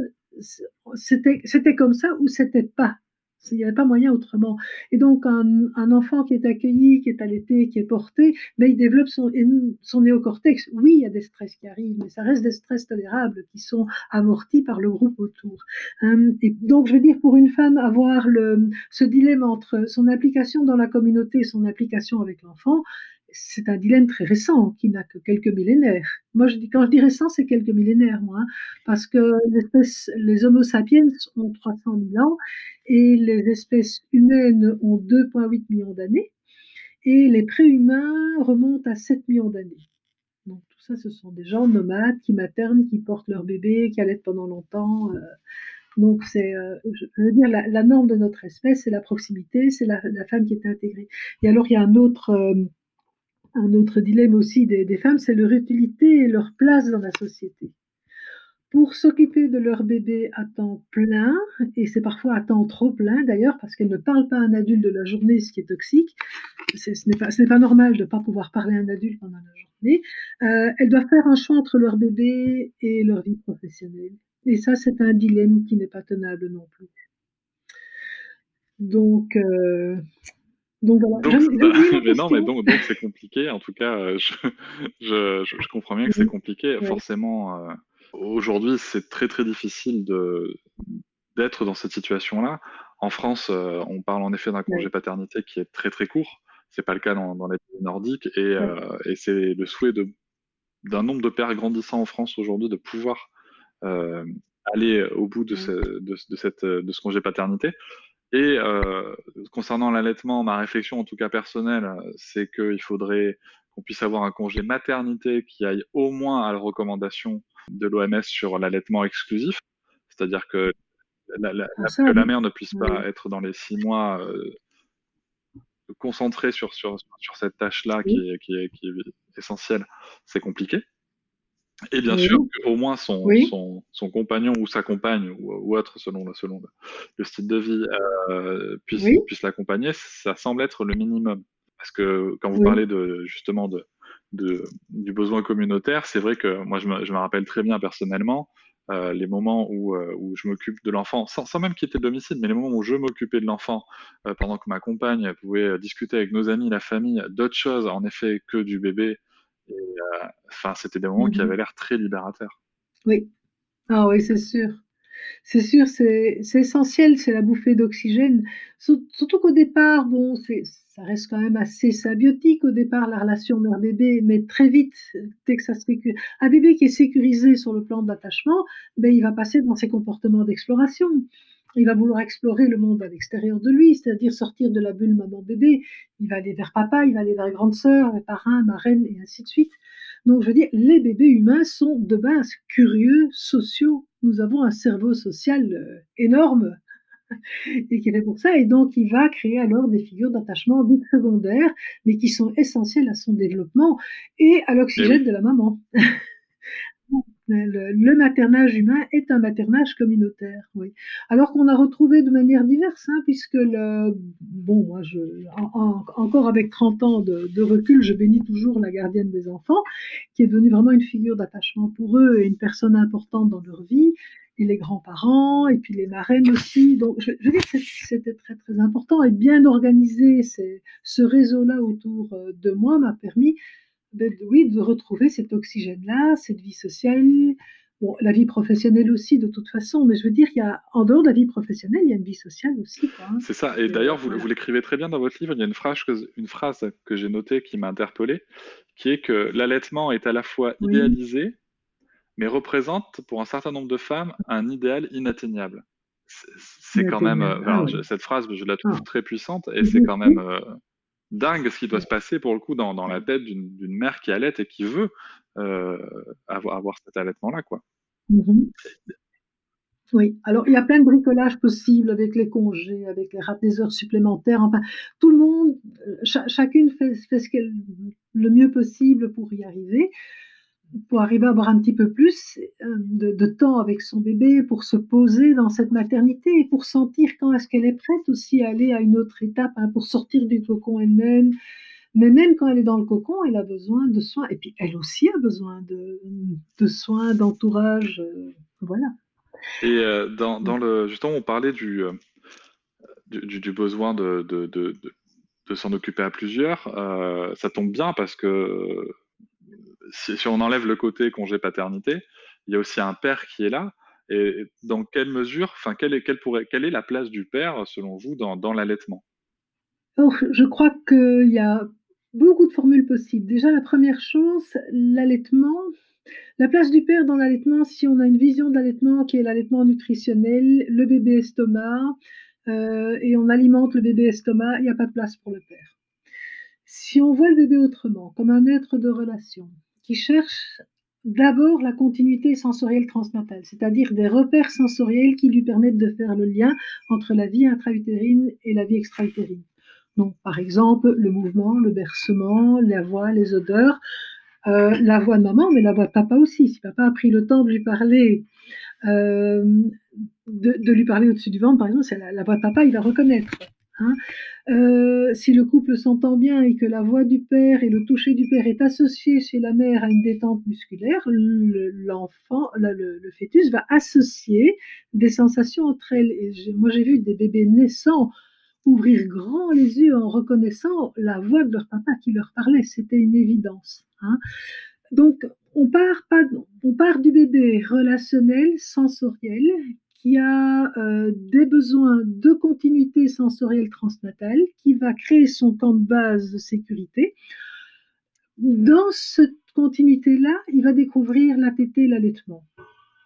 c'était, c'était comme ça ou c'était pas. Il n'y avait pas moyen autrement. Et donc, un, un enfant qui est accueilli, qui est allaité, qui est porté, ben, il développe son, son néocortex. Oui, il y a des stress qui arrivent, mais ça reste des stress tolérables qui sont amortis par le groupe autour. Hum, et donc, je veux dire, pour une femme, avoir le, ce dilemme entre son implication dans la communauté et son implication avec l'enfant, c'est un dilemme très récent, qui n'a que quelques millénaires. Moi, je dis, quand je dis récent, c'est quelques millénaires, moi, hein, parce que l'espèce, les Homo sapiens ont trois cent mille ans, et les espèces humaines ont deux virgule huit millions d'années, et les préhumains remontent à sept millions d'années. Donc tout ça, ce sont des gens nomades qui maternent, qui portent leur bébé, qui allaitent pendant longtemps. Euh, donc c'est, euh, je veux dire, la, la norme de notre espèce, c'est la proximité, c'est la, la femme qui est intégrée. Et alors il y a un autre... Euh, Un autre dilemme aussi des, des femmes, c'est leur utilité et leur place dans la société. Pour s'occuper de leur bébé à temps plein, et c'est parfois à temps trop plein d'ailleurs, parce qu'elles ne parlent pas à un adulte de la journée, ce qui est toxique, c'est, ce, n'est pas, ce n'est pas normal de ne pas pouvoir parler à un adulte pendant la journée, euh, elles doivent faire un choix entre leur bébé et leur vie professionnelle. Et ça, c'est un dilemme qui n'est pas tenable non plus. Donc... Euh, Donc voilà. Donc, je, je mais non, mais donc, donc c'est compliqué. En tout cas, je, je, je comprends bien que c'est compliqué. Oui. Forcément, euh, aujourd'hui, c'est très très difficile de, d'être dans cette situation-là. En France, euh, on parle en effet d'un congé oui. paternité qui est très très court. c'est pas le cas dans, dans les pays nordiques, et, euh, et c'est le souhait de, d'un nombre de pères grandissant en France aujourd'hui de pouvoir euh, aller au bout de ce, de, de cette, de ce congé paternité. Et euh, concernant l'allaitement, ma réflexion, en tout cas personnelle, c'est qu'il faudrait qu'on puisse avoir un congé maternité qui aille au moins à la recommandation de l'O M S sur l'allaitement exclusif, c'est-à-dire que la, la, Ah, ça, que la oui. mère ne puisse pas Oui. être dans les six mois euh, concentrée sur, sur, sur cette tâche-là qui Oui. est, qui, est, qui est essentielle, c'est compliqué. Et bien Oui. sûr, au moins son, Oui. son, son compagnon ou sa compagne ou, ou autre, selon, le, selon le, le style de vie, euh, puisse, Oui. puisse l'accompagner, ça semble être le minimum. Parce que quand vous Oui. parlez de, justement de, de, du besoin communautaire, c'est vrai que moi, je me, je me rappelle très bien personnellement euh, les moments où, euh, où je m'occupe de l'enfant, sans, sans même quitter le domicile, mais les moments où je m'occupais de l'enfant, euh, pendant que ma compagne pouvait discuter avec nos amis, la famille, d'autres choses, en effet, que du bébé. Et, euh, enfin, c'était des moments qui avaient Mhm. l'air très libérateurs. Oui. Ah oui, c'est sûr. C'est sûr, c'est c'est essentiel, c'est la bouffée d'oxygène. Sur- Surtout qu'au départ, bon, c'est, ça reste quand même assez symbiotique au départ, la relation mère-bébé, mais très vite, dès que ça se sécurise, un bébé qui est sécurisé sur le plan de l'attachement, ben, il va passer dans ses comportements d'exploration. Il va vouloir explorer le monde à l'extérieur de lui, c'est-à-dire sortir de la bulle maman-bébé. Il va aller vers papa, il va aller vers grande sœur, les parrains, marraines, et ainsi de suite. Donc, je veux dire, les bébés humains sont de base curieux, sociaux. Nous avons un cerveau social euh, énorme et qui est fait pour ça. Et donc, il va créer alors des figures d'attachement dites secondaires, mais qui sont essentielles à son développement et à Et l'oxygène oui. de la maman. Le, le maternage humain est un maternage communautaire, oui. Alors qu'on a retrouvé de manière diverse, hein, puisque le, bon, moi, je, en, en, encore avec trente ans de, de recul, je bénis toujours la gardienne des enfants, qui est devenue vraiment une figure d'attachement pour eux et une personne importante dans leur vie, et les grands-parents, et puis les marraines aussi. Donc, je, je veux dire que c'était très, très important, et bien organiser ces, ce réseau-là autour de moi m'a permis de, oui, de retrouver cet oxygène-là, cette vie sociale, bon, la vie professionnelle aussi de toute façon, mais je veux dire, il y a, en dehors de la vie professionnelle, il y a une vie sociale aussi, quoi. Hein. C'est ça. Et Et, euh, d'ailleurs, vous, voilà. vous l'écrivez très bien dans votre livre. Il y a une phrase que, une phrase que j'ai notée qui m'a interpellé, qui est que l'allaitement est à la fois Oui, idéalisé, mais représente pour un certain nombre de femmes un idéal inatteignable. C'est c'est quand même, euh, inatteignable. Ah alors, oui. je- cette phrase, je la Ah. trouve très puissante et c'est Mhm. quand même euh, dingue ce qui doit se passer pour le coup dans, dans la tête d'une d'une mère qui allait et qui veut euh, avoir, avoir cet allaitement-là, quoi. Mhm. Oui, alors il y a plein de bricolages possibles avec les congés, avec les rat- des heures supplémentaires. Enfin, tout le monde, euh, cha- chacune fait, fait ce qu'elle le mieux possible pour y arriver. Pour arriver à avoir un petit peu plus euh, de, de temps avec son bébé, pour se poser dans cette maternité et pour sentir quand est-ce qu'elle est prête aussi à aller à une autre étape, hein, pour sortir du cocon elle-même. Mais même quand elle est dans le cocon, elle a besoin de soins. Et puis elle aussi a besoin de, de soins, d'entourage. Euh, voilà. Et euh, dans, dans le, justement, on parlait du, euh, du, du- du besoin de, de, de, de- de s'en occuper à plusieurs. Euh, ça tombe bien parce que si, si on enlève le côté congé paternité, il y a aussi un père qui est là. Et dans quelle mesure, enfin, quelle est, quelle pourrait, quelle est la place du père, selon vous, dans, dans l'allaitement? Alors, je crois qu'il y a beaucoup de formules possibles. Déjà, la première chose, l'allaitement. La place du père dans l'allaitement, si on a une vision de l'allaitement qui est l'allaitement nutritionnel, le bébé estomac, euh, et on alimente le bébé estomac, il n'y a pas de place pour le père. Si on voit le bébé autrement, comme un être de relation, qui cherche d'abord la continuité sensorielle transnatale, c'est-à-dire des repères sensoriels qui lui permettent de faire le lien entre la vie intra-utérine et la vie extra-utérine. Donc, par exemple, le mouvement, le bercement, la voix, les odeurs, euh, la voix de maman, mais la voix de papa aussi. Si papa a pris le temps de lui parler, euh, de, de lui parler au-dessus du ventre, par exemple, c'est la, la voix de papa, il va reconnaître. Hein. Euh, si le couple s'entend bien et que la voix du père et le toucher du père est associé chez la mère à une détente musculaire, le, l'enfant, le, le, le fœtus va associer des sensations entre elles. Et j'ai, moi, j'ai vu des bébés naissants ouvrir grand les yeux en reconnaissant la voix de leur papa qui leur parlait. C'était une évidence. Hein. Donc, on part, pas, on part du bébé relationnel, sensoriel, qui a euh, des besoins de continuité sensorielle transnatale, qui va créer son camp de base de sécurité. Dans cette continuité-là, il va découvrir la tétée et l'allaitement. D'accord ?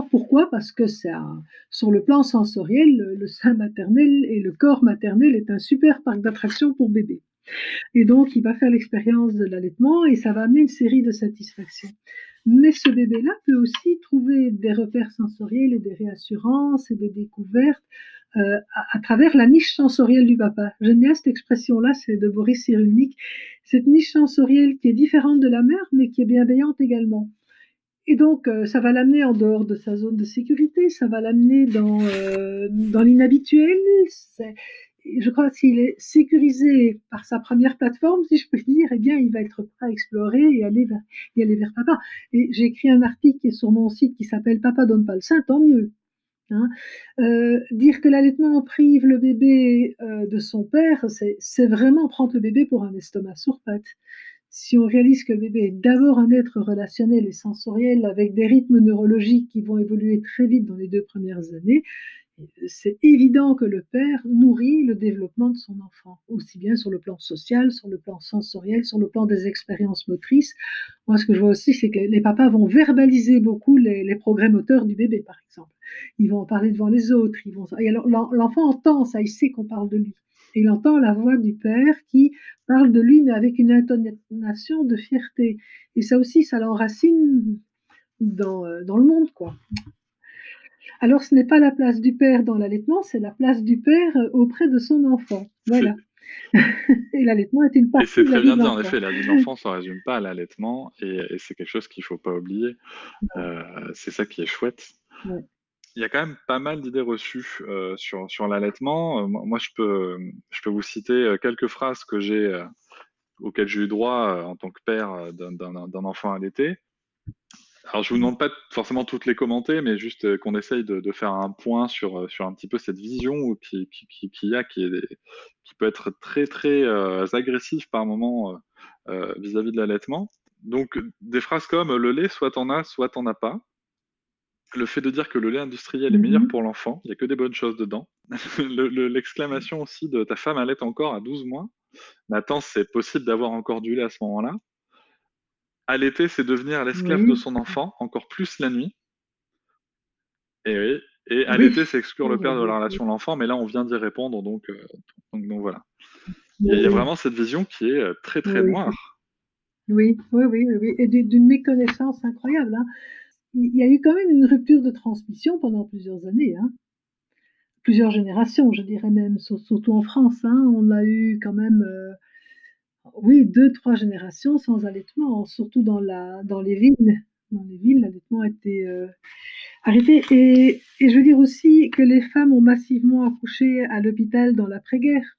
Pourquoi ? Parce que c'est un, sur le plan sensoriel, le, le sein maternel et le corps maternel est un super parc d'attractions pour bébé. Et donc, il va faire l'expérience de l'allaitement et ça va amener une série de satisfactions. Mais ce bébé-là peut aussi trouver des repères sensoriels et des réassurances et des découvertes euh, à, à travers la niche sensorielle du papa. J'aime bien cette expression-là, c'est de Boris Cyrulnik. Cette niche sensorielle qui est différente de la mère, mais qui est bienveillante également. Et donc, euh, ça va l'amener en dehors de sa zone de sécurité, ça va l'amener dans, euh, dans l'inhabituel. C'est, je crois que s'il est sécurisé par sa première plateforme, si je peux dire, eh bien, il va être prêt à explorer et aller vers, et aller vers papa. Et j'ai écrit un article qui est sur mon site qui s'appelle « Papa donne pas le sein, tant mieux ». Hein. Euh, dire que l'allaitement prive le bébé euh, de son père, c'est, c'est vraiment prendre le bébé pour un estomac sur pattes. Si on réalise que le bébé est d'abord un être relationnel et sensoriel avec des rythmes neurologiques qui vont évoluer très vite dans les deux premières années, c'est évident que le père nourrit le développement de son enfant, aussi bien sur le plan social, sur le plan sensoriel, sur le plan des expériences motrices. Moi, ce que je vois aussi, c'est que les papas vont verbaliser beaucoup les, les progrès moteurs du bébé, par exemple. Ils vont en parler devant les autres. Ils vont... Et alors, l'enfant entend ça, il sait qu'on parle de lui. Et il entend la voix du père qui parle de lui, mais avec une intonation de fierté. Et ça aussi, ça l'enracine dans, dans le monde, quoi. Alors, ce n'est pas la place du père dans l'allaitement, c'est la place du père auprès de son enfant. Voilà. Et l'allaitement est une partie. Et c'est très de la bien vie de dit, l'enfant. en effet, la vie de l'enfant ne se résume pas à l'allaitement, et, et c'est quelque chose qu'il ne faut pas oublier. Euh, c'est ça qui est chouette. Ouais. Il y a quand même pas mal d'idées reçues euh, sur, sur l'allaitement. Euh, moi, je peux, je peux vous citer quelques phrases que j'ai, euh, auxquelles j'ai eu droit euh, en tant que père euh, d'un, d'un, d'un enfant allaité. Alors, je vous demande pas forcément toutes les commenter, mais juste euh, qu'on essaye de, de faire un point sur, sur un petit peu cette vision qui, qui, qui, qui, y a, qui, est, qui peut être très, très euh, agressive par moment euh, vis-à-vis de l'allaitement. Donc, des phrases comme « le lait, soit t'en as, soit t'en as pas ». Le fait de dire que le lait industriel est meilleur pour l'enfant, il n'y a que des bonnes choses dedans. le, le, l'exclamation aussi de « ta femme allaite encore à douze mois ». Nathan, c'est possible d'avoir encore du lait à ce moment-là. Allaiter, c'est devenir l'esclave Oui. de son enfant, encore plus la nuit. Et oui. Et allaiter, oui. c'est exclure oui, le père oui, de la relation de l'enfant, mais là, on vient d'y répondre, donc, euh, donc, donc voilà. Il y, y a vraiment cette vision qui est très, très oui. noire. Oui, oui, oui, oui, et d'une méconnaissance incroyable. Hein. Il y a eu quand même une rupture de transmission pendant plusieurs années, hein. Plusieurs générations, je dirais même, surtout en France. Hein. On a eu quand même, euh, oui, deux, trois générations sans allaitement, surtout dans, la, dans les villes. Dans les villes, l'allaitement a été euh, arrêté. Et, et je veux dire aussi que les femmes ont massivement accouché à l'hôpital dans l'après-guerre.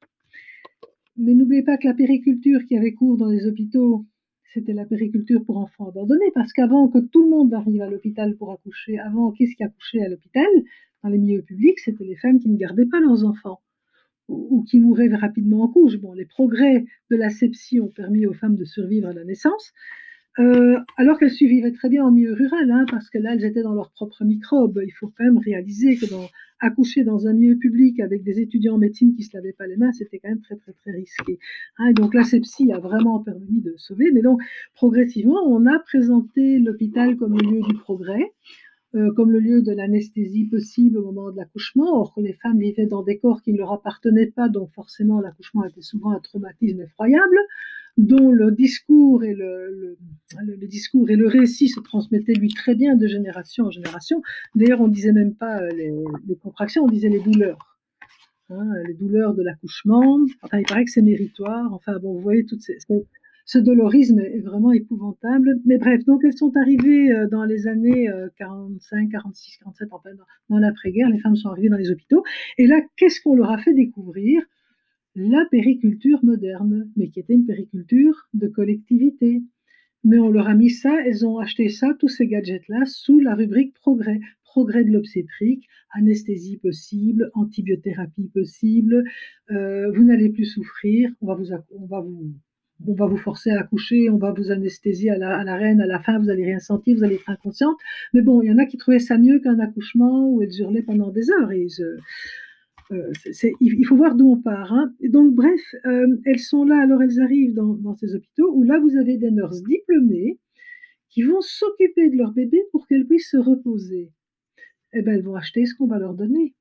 Mais n'oubliez pas que la périculture qui avait cours dans les hôpitaux, c'était la périculture pour enfants abandonnés, parce qu'avant que tout le monde arrive à l'hôpital pour accoucher, avant, qu'est-ce qui accouchait à l'hôpital, dans les milieux publics, c'était les femmes qui ne gardaient pas leurs enfants, ou, ou qui mouraient rapidement en couche. Bon, les progrès de l'asepsie ont permis aux femmes de survivre à la naissance, euh, alors qu'elles survivaient très bien en milieu rural, hein, parce que là, elles étaient dans leurs propres microbes. Il faut quand même réaliser que dans, accoucher dans un milieu public avec des étudiants en médecine qui ne se lavaient pas les mains, c'était quand même très, très, très risqué. Hein, et donc, l'asepsie a vraiment permis de sauver. Mais donc, progressivement, on a présenté l'hôpital comme le lieu du progrès, euh, comme le lieu de l'anesthésie possible au moment de l'accouchement. Or, les femmes vivaient dans des corps qui ne leur appartenaient pas, donc forcément, l'accouchement était souvent un traumatisme effroyable, dont le discours et le, le, le discours et le récit se transmettaient lui très bien de génération en génération. D'ailleurs, on ne disait même pas les, les contractions, on disait les douleurs. Hein, les douleurs de l'accouchement. Enfin, il paraît que c'est méritoire. Enfin, bon, vous voyez, toutes ces, ces, ce dolorisme est vraiment épouvantable. Mais bref, donc elles sont arrivées dans les années quarante-cinq, quarante-six, quarante-sept, enfin, dans, dans l'après-guerre, les femmes sont arrivées dans les hôpitaux. Et là, qu'est-ce qu'on leur a fait découvrir ? La périculture moderne, mais qui était une périculture de collectivité. Mais on leur a mis ça, elles ont acheté ça, tous ces gadgets-là, sous la rubrique progrès. Progrès de l'obstétrique, anesthésie possible, antibiothérapie possible, euh, vous n'allez plus souffrir, on va vous, on va vous, on va vous forcer à accoucher, on va vous anesthésier à la, à la reine, à la fin, vous allez rien sentir, vous allez être inconsciente. Mais bon, il y en a qui trouvaient ça mieux qu'un accouchement où elles hurlaient pendant des heures. Et je, euh, c'est, c'est, il faut voir d'où on part. Hein. Et donc, bref, euh, elles sont là, alors elles arrivent dans, dans ces hôpitaux où là, vous avez des nurses diplômées qui vont s'occuper de leur bébé pour qu'elles puissent se reposer. Eh ben, elles vont acheter ce qu'on va leur donner.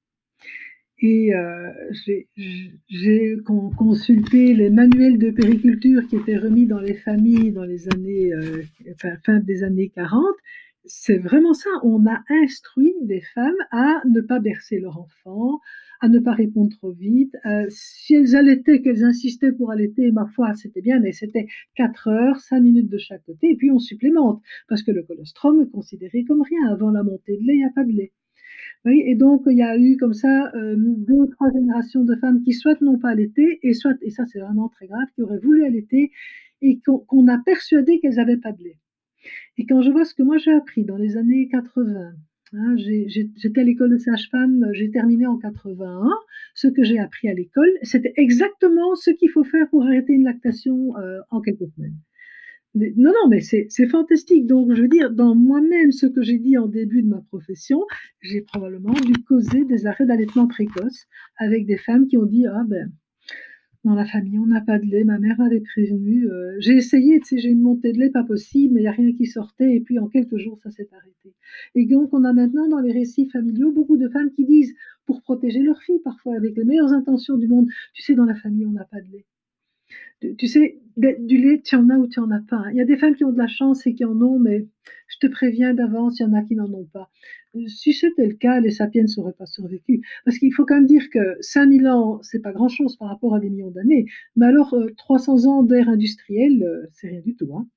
Et euh, j'ai, j'ai consulté les manuels de périculture qui étaient remis dans les familles dans les années, euh, enfin, fin des années quarante. C'est vraiment ça. On a instruit des femmes à ne pas bercer leur enfant, à ne pas répondre trop vite. Euh, si elles allaitaient, qu'elles insistaient pour allaiter, ma foi, c'était bien, mais c'était quatre heures, cinq minutes de chaque côté, et puis on supplémente, parce que le colostrum est considéré comme rien. Avant la montée de lait, il n'y a pas de lait. Oui, et donc il y a eu comme ça euh, deux ou trois générations de femmes qui soit n'ont pas allaité, et soit, et ça c'est vraiment très grave, qui auraient voulu allaiter et qu'on, qu'on a persuadé qu'elles n'avaient pas de lait. Et quand je vois ce que moi j'ai appris dans les années quatre-vingts, hein, j'ai, j'ai, j'étais à l'école de sage-femme, j'ai terminé en quatre-vingt-un, ce que j'ai appris à l'école, c'était exactement ce qu'il faut faire pour arrêter une lactation euh, en quelques semaines. Non, non, mais c'est, c'est fantastique. Donc, je veux dire, dans moi-même, ce que j'ai dit en début de ma profession, j'ai probablement dû causer des arrêts d'allaitement précoce avec des femmes qui ont dit, ah ben, dans la famille, on n'a pas de lait, ma mère m'avait prévenu, euh, j'ai essayé, tu sais, j'ai une montée de lait, pas possible, mais il n'y a rien qui sortait, et puis en quelques jours, ça s'est arrêté. Et donc, on a maintenant dans les récits familiaux beaucoup de femmes qui disent, pour protéger leur fille, parfois avec les meilleures intentions du monde, tu sais, dans la famille, on n'a pas de lait. Tu, tu sais, du lait, tu en as ou tu en as pas. Hein. Il y a des femmes qui ont de la chance et qui en ont, mais je te préviens d'avance, il y en a qui n'en ont pas. Si c'était le cas, les sapiens ne seraient pas survécus. Parce qu'il faut quand même dire que cinq mille ans, c'est pas grand-chose par rapport à des millions d'années. Mais alors, euh, trois cents ans d'ère industrielle, euh, c'est rien du tout. Hein.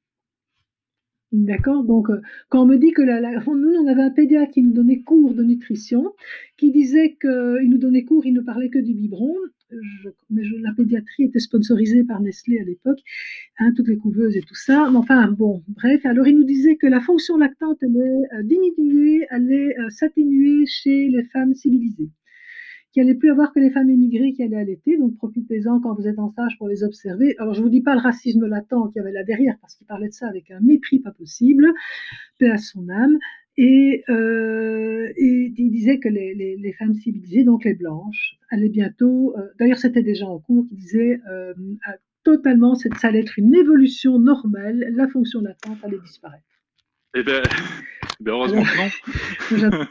D'accord. Donc, euh, quand on me dit que la, la, nous, on avait un pédiatre qui nous donnait cours de nutrition, qui disait qu'il nous donnait cours, il ne parlait que du biberon. Je, mais je, la pédiatrie était sponsorisée par Nestlé à l'époque, hein, toutes les couveuses et tout ça. Mais enfin, bon, bref. Alors, il nous disait que la fonction lactante allait euh, diminuer, allait euh, s'atténuer chez les femmes civilisées. Qu'il n'y allait plus avoir que les femmes émigrées qui allaient allaiter, donc profitez-en quand vous êtes en stage pour les observer. Alors, je ne vous dis pas le racisme latent qu'il y avait là derrière, parce qu'il parlait de ça avec un mépris pas possible, paix à son âme. Et, euh, et il disait que les, les, les femmes civilisées, donc les blanches, allaient bientôt, euh, d'ailleurs c'était déjà en cours, qui disait euh, totalement, ça allait être une évolution normale, la fonction latente allait disparaître. Eh bien, ben heureusement que non.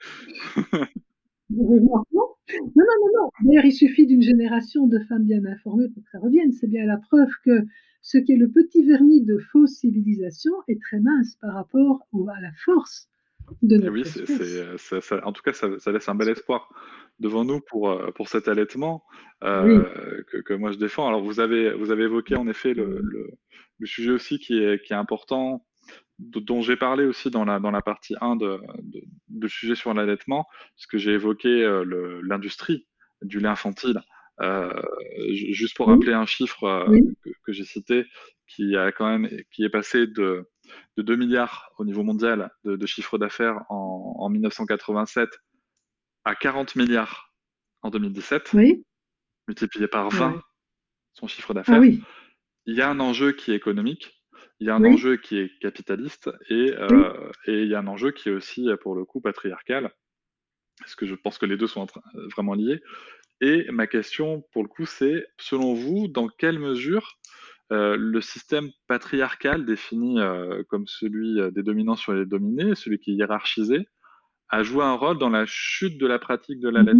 Non, non, non, non, non. D'ailleurs, il suffit d'une génération de femmes bien informées pour que ça revienne. C'est bien la preuve que ce qui est le petit vernis de fausse civilisation est très mince par rapport au, à la force de notre oui, espèce. c'est, c'est, ça, ça, en tout cas, ça, ça laisse un bel espoir devant nous pour, pour cet allaitement euh, oui. que, que moi je défends. Alors, vous avez, vous avez évoqué en effet le, le, le sujet aussi qui est, qui est important, dont j'ai parlé aussi dans la, dans la partie un de, de, de sujet sur l'allaitement, parce que j'ai évoqué euh, le, l'industrie du lait infantile. Euh, juste pour oui. rappeler un chiffre euh, oui. que, que j'ai cité, qui a quand même, qui est passé de, de deux milliards au niveau mondial de, de chiffre d'affaires en, en mille neuf cent quatre-vingt-sept à quarante milliards en deux mille dix-sept, oui. multiplié par vingt oui. son chiffre d'affaires. Ah, oui. Il y a un enjeu qui est économique. Il y a un oui. enjeu qui est capitaliste et, euh, oui. et il y a un enjeu qui est aussi, pour le coup, patriarcal, parce que je pense que les deux sont vraiment liés. Et ma question, pour le coup, c'est, selon vous, dans quelle mesure euh, le système patriarcal défini euh, comme celui des dominants sur les dominés, celui qui est hiérarchisé, a joué un rôle dans la chute de la pratique de l'allaitement ?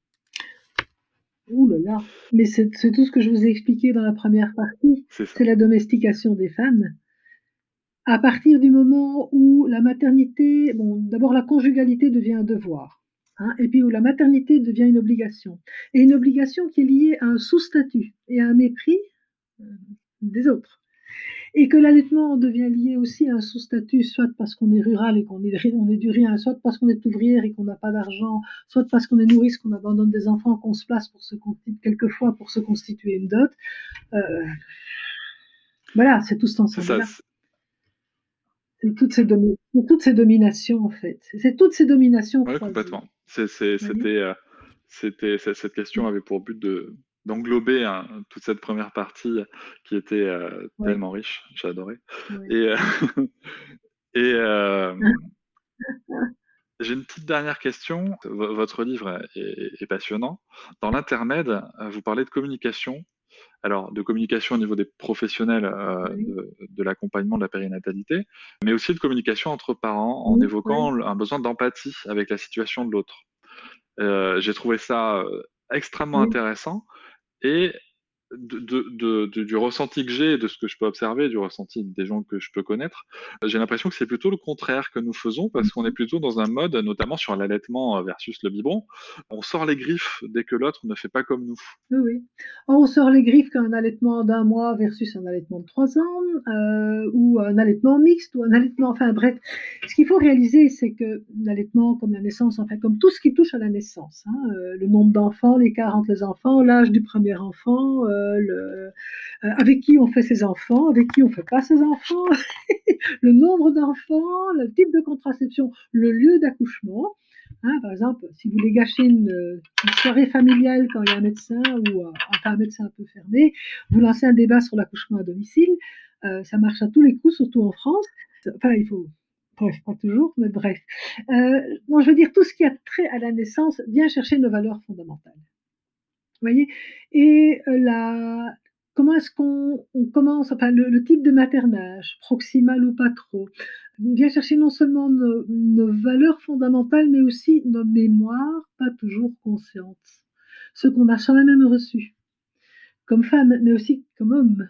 Ouh là là, mais c'est, c'est tout ce que je vous ai expliqué dans la première partie, c'est, c'est la domestication des femmes. À partir du moment où la maternité, bon, d'abord la conjugalité devient un devoir, hein, et puis où la maternité devient une obligation, et une obligation qui est liée à un sous-statut et à un mépris euh, des autres. Et que l'allaitement devient lié aussi à un sous-statut, soit parce qu'on est rural et qu'on est, on est du rien, soit parce qu'on est ouvrière et qu'on n'a pas d'argent, soit parce qu'on est nourrice, qu'on abandonne des enfants, qu'on se place pour se quelquefois pour se constituer une dot. Euh, voilà, c'est tout cet ensemble-là. C'est, c'est, toutes ces domi- c'est toutes ces dominations, en fait. C'est toutes ces dominations. Oui, complètement. C'est, c'est, c'était, euh, c'était, cette question avait pour but de, d'englober hein, toute cette première partie qui était euh, Oui, tellement riche. J'ai adoré. oui. Et, euh, et euh, j'ai une petite dernière question. V- votre livre est, est passionnant. Dans l'intermède, euh, vous parlez de communication. Alors, de communication au niveau des professionnels euh, Oui, de, de l'accompagnement de la périnatalité, mais aussi de communication entre parents en oui, oui. évoquant un besoin d'empathie avec la situation de l'autre. Euh, j'ai trouvé ça euh, extrêmement Oui. intéressant et de, de- de- de- du ressenti que j'ai, de ce que je peux observer, du ressenti des gens que je peux connaître, j'ai l'impression que c'est plutôt le contraire que nous faisons parce qu'on est Mhm. plutôt dans un mode, notamment sur l'allaitement euh, versus le biberon, on sort les griffes dès que l'autre ne fait pas comme nous. Oui, oui. On sort les griffes qu'un allaitement d'un mois versus un allaitement de trois ans, euh, ou un allaitement mixte, ou un allaitement, enfin bref. Ce qu'il faut réaliser, c'est que l'allaitement, comme la naissance, enfin comme tout ce qui touche à la naissance, hein, euh, le nombre d'enfants, l'écart entre les enfants, l'âge du premier enfant, euh, le, euh, avec qui on fait ses enfants, avec qui on fait pas ses enfants, le nombre d'enfants, le type de contraception, le lieu d'accouchement. Hein, par exemple, si vous voulez gâcher une, une soirée familiale quand il y a un médecin ou euh, enfin un médecin un peu fermé, vous lancez un débat sur l'accouchement à domicile, euh, ça marche à tous les coups, surtout en France. Enfin, il faut, bref, pas toujours, mais bref. Euh, bon, je veux dire, tout ce qui a trait à la naissance vient chercher nos valeurs fondamentales. Vous voyez. Et euh, la, comment est-ce qu'on on commence, enfin, le, le type de maternage, proximal ou pas trop, vient chercher non seulement nos, nos valeurs fondamentales, mais aussi nos mémoires, pas toujours conscientes. Ce qu'on a jamais même reçu, comme femme, mais aussi comme homme.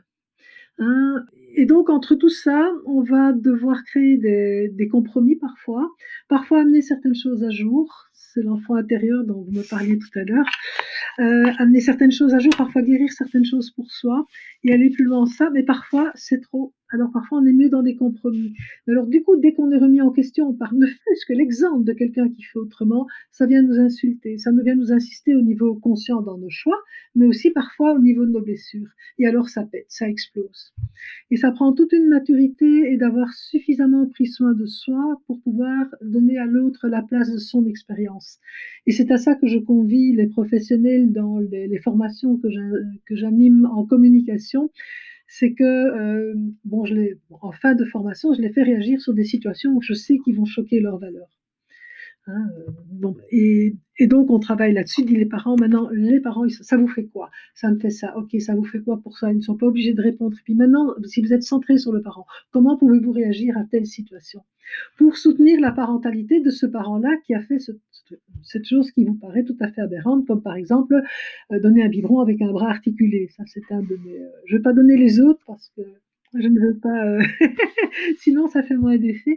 Hein. Et donc, entre tout ça, on va devoir créer des, des compromis parfois, parfois amener certaines choses à jour. C'est l'enfant intérieur dont vous me parliez tout à l'heure. Euh, amener certaines choses à jour, parfois guérir certaines choses pour soi et aller plus loin en ça, mais parfois c'est trop. Alors parfois on est mieux dans des compromis. Mais alors du coup, dès qu'on est remis en question par ne fût-ce que l'exemple de quelqu'un qui fait autrement, ça vient nous insulter, ça vient nous insister au niveau conscient dans nos choix, mais aussi parfois au niveau de nos blessures. Et alors ça pète, ça explose. Et ça prend toute une maturité et d'avoir suffisamment pris soin de soi pour pouvoir donner à l'autre la place de son expérience. Et c'est à ça que je convie les professionnels dans les, les formations que j'anime en communication. C'est que, euh, bon, je les, en fin de formation, je les fais réagir sur des situations où je sais qu'ils vont choquer leurs valeurs. Hein, euh, bon, et, et, donc on travaille là-dessus, dit les parents, maintenant les parents, ça vous fait quoi? Ça me fait ça, ok, ça vous fait quoi pour ça? Ils ne sont pas obligés de répondre. Et puis maintenant, si vous êtes centré sur le parent, comment pouvez-vous réagir à telle situation? Pour soutenir la parentalité de ce parent-là qui a fait ce, cette chose qui vous paraît tout à fait aberrante, comme par exemple euh, donner un biberon avec un bras articulé. Ça, c'est un de mes... Euh, je ne vais pas donner les autres parce que je ne veux pas... Euh, sinon, ça fait moins d'effet.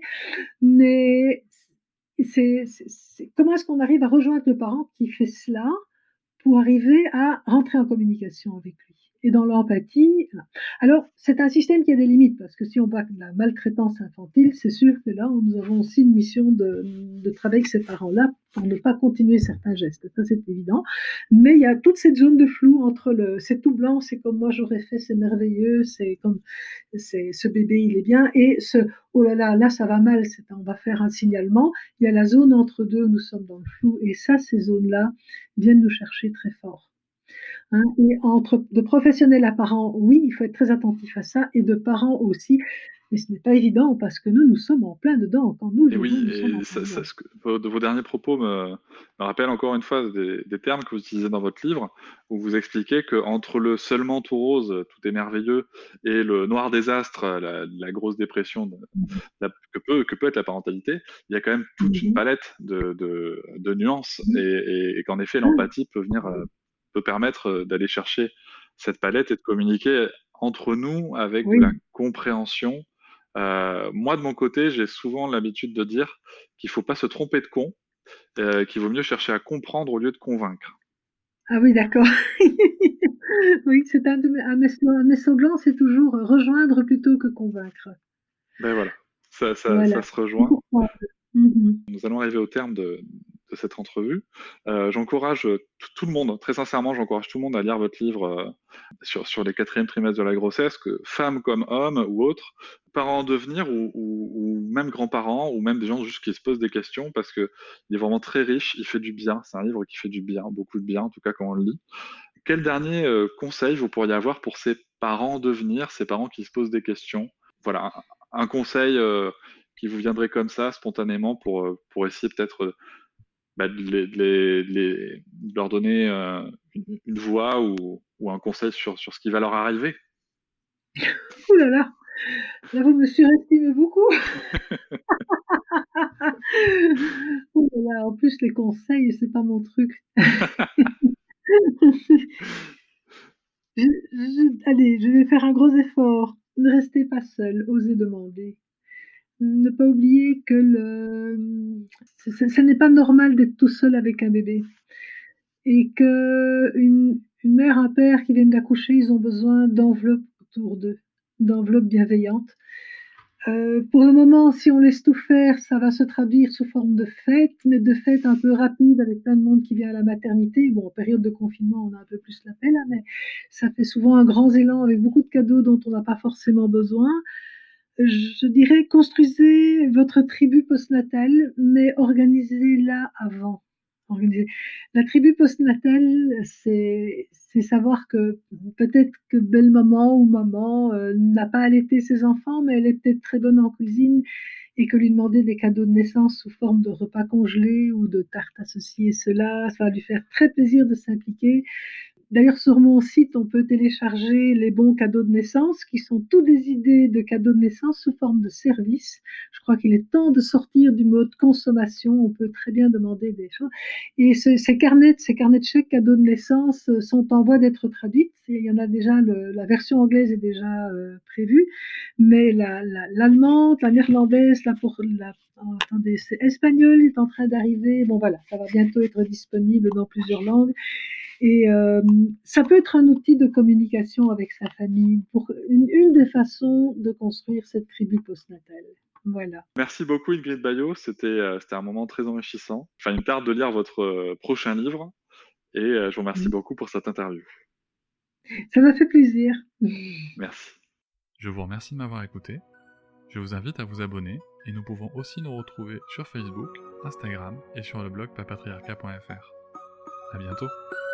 Mais c'est, c'est, c'est, comment est-ce qu'on arrive à rejoindre le parent qui fait cela pour arriver à rentrer en communication avec lui et dans l'empathie. Alors, c'est un système qui a des limites, parce que si on voit la maltraitance infantile, c'est sûr que là, nous avons aussi une mission de, de travailler avec ces parents-là pour ne pas continuer certains gestes. Ça, c'est évident. Mais il y a toute cette zone de flou entre le c'est tout blanc, c'est comme moi j'aurais fait, c'est merveilleux, c'est comme c'est, ce bébé, il est bien, et ce oh là là, là, ça va mal, c'est, on va faire un signalement. Il y a la zone entre deux où nous sommes dans le flou, et ça, ces zones-là viennent nous chercher très fort. Hein, et entre de professionnels à parents, oui, il faut être très attentif à ça, et de parents aussi. Mais ce n'est pas évident parce que nous, nous sommes en plein dedans. Quand nous le Et vivons, oui, nous sommes en et plein ça, ça, dedans. ce que- vos, de vos derniers propos me, me rappellent encore une fois des, des termes que vous utilisez dans votre livre, où vous expliquez qu'entre le seulement tout rose, tout est merveilleux, et le noir désastre, la, la grosse dépression de- la- que, peut, que peut être la parentalité, il y a quand même toute une Mhm. palette de, de, de nuances, et, Mhm. et- et qu'en effet, Ah, l'empathie peut venir, euh, peut permettre euh, d'aller chercher cette palette et de communiquer entre nous avec de la oui, compréhension. Euh, moi, de mon côté, j'ai souvent l'habitude de dire qu'il faut pas se tromper de con, euh, qu'il vaut mieux chercher à comprendre au lieu de convaincre. ah oui, d'accord. Oui, c'est un de mes, un, mes, un mes slogans, c'est toujours rejoindre plutôt que convaincre. Ben voilà, ça, ça, ça Voilà. se rejoint. Mhm. Nous allons arriver au terme de, de cette entrevue. Euh, j'encourage tout, tout le monde, très sincèrement, j'encourage tout le monde à lire votre livre euh, sur, sur les quatrièmes trimestres de la grossesse, que femmes comme hommes ou autres, parents en devenir ou, ou, ou même grands-parents ou même des gens juste qui se posent des questions parce que il est vraiment très riche, il fait du bien. C'est un livre qui fait du bien, beaucoup de bien, en tout cas quand on le lit. quel dernier euh, conseil vous pourriez avoir pour ces parents à devenir, ces parents qui se posent des questions? Voilà, un, un conseil euh, qui vous viendrait comme ça, spontanément, pour, euh, pour essayer peut-être euh, bah, de, les- de les- de les- de leur donner euh, une, une voix ou, ou un conseil sur, sur ce qui va leur arriver. Ouh là là, là vous me surestimez beaucoup. Ouh là là, en plus les conseils, c'est pas mon truc. Je, je- allez, je vais faire un gros effort. Ne restez pas seul, osez demander. Ne pas oublier que le, ce, ce- ce n'est pas normal d'être tout seul avec un bébé. Et que une, une mère, un père qui viennent d'accoucher, ils ont besoin d'enveloppes autour d'eux, d'enveloppes bienveillantes. Euh, pour le moment, si on laisse tout faire, ça va se traduire sous forme de fête, mais de fête un peu rapide avec plein de monde qui vient à la maternité. Bon, en période de confinement, on a un peu plus la peine, hein, mais ça fait souvent un grand élan avec beaucoup de cadeaux dont on n'a pas forcément besoin. Je dirais, construisez votre tribu postnatale, mais organisez-la avant. Organisez. La tribu postnatale, c'est c'est savoir que peut-être que belle-maman ou maman euh, n'a pas allaité ses enfants, mais elle est peut-être très bonne en cuisine et que lui demander des cadeaux de naissance sous forme de repas congelés ou de tartes à ceci et cela, ça va lui faire très plaisir de s'impliquer. D'ailleurs, sur mon site, on peut télécharger les bons cadeaux de naissance, qui sont tous des idées de cadeaux de naissance sous forme de service. Je crois qu'il est temps de sortir du mode consommation. On peut très bien demander des choses. Et ce, ces carnets, ces carnets de chèques cadeaux de naissance euh, sont en voie d'être traduits. Il y en a déjà, le, la version anglaise est déjà euh, prévue, mais la, la, l'allemande, la néerlandaise, la, pour, la oh, attendez, c'est espagnol est en train d'arriver. Bon voilà, ça va bientôt être disponible dans plusieurs langues. Et euh, ça peut être un outil de communication avec sa famille, pour une, une des façons de construire cette tribu postnatale. Voilà. Merci beaucoup Ingrid Baillot, c'était euh, c'était un moment très enrichissant. Enfin, il me tarde de lire votre euh, prochain livre et euh, je vous remercie beaucoup pour cette interview. Ça m'a fait plaisir. Merci. Je vous remercie de m'avoir écouté. Je vous invite à vous abonner et nous pouvons aussi nous retrouver sur Facebook, Instagram et sur le blog papatriarcat point f r. À bientôt.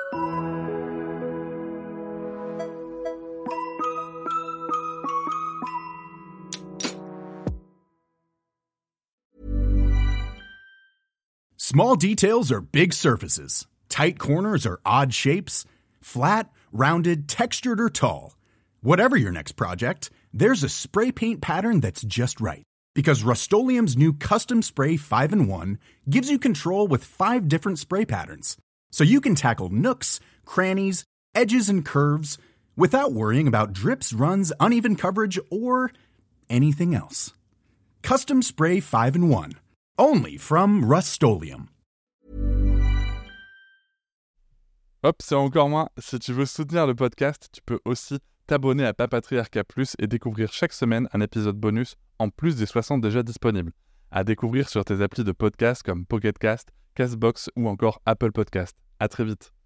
Small details are big surfaces. Tight corners are odd shapes. Flat, rounded, textured, or tall. Whatever your next project, there's a spray paint pattern that's just right. Because Rust-Oleum's new Custom Spray five in one gives you control with five different spray patterns. So you can tackle nooks, crannies, edges, and curves without worrying about drips, runs, uneven coverage, or anything else. Custom Spray five in one. Only from Rust-Oleum. Hop, c'est encore moins. Si tu veux soutenir le podcast, tu peux aussi t'abonner à Papatriarcat Plus et découvrir chaque semaine un épisode bonus en plus des soixante déjà disponibles. À découvrir sur tes applis de podcast comme Pocket Cast, Castbox ou encore Apple Podcast. À très vite.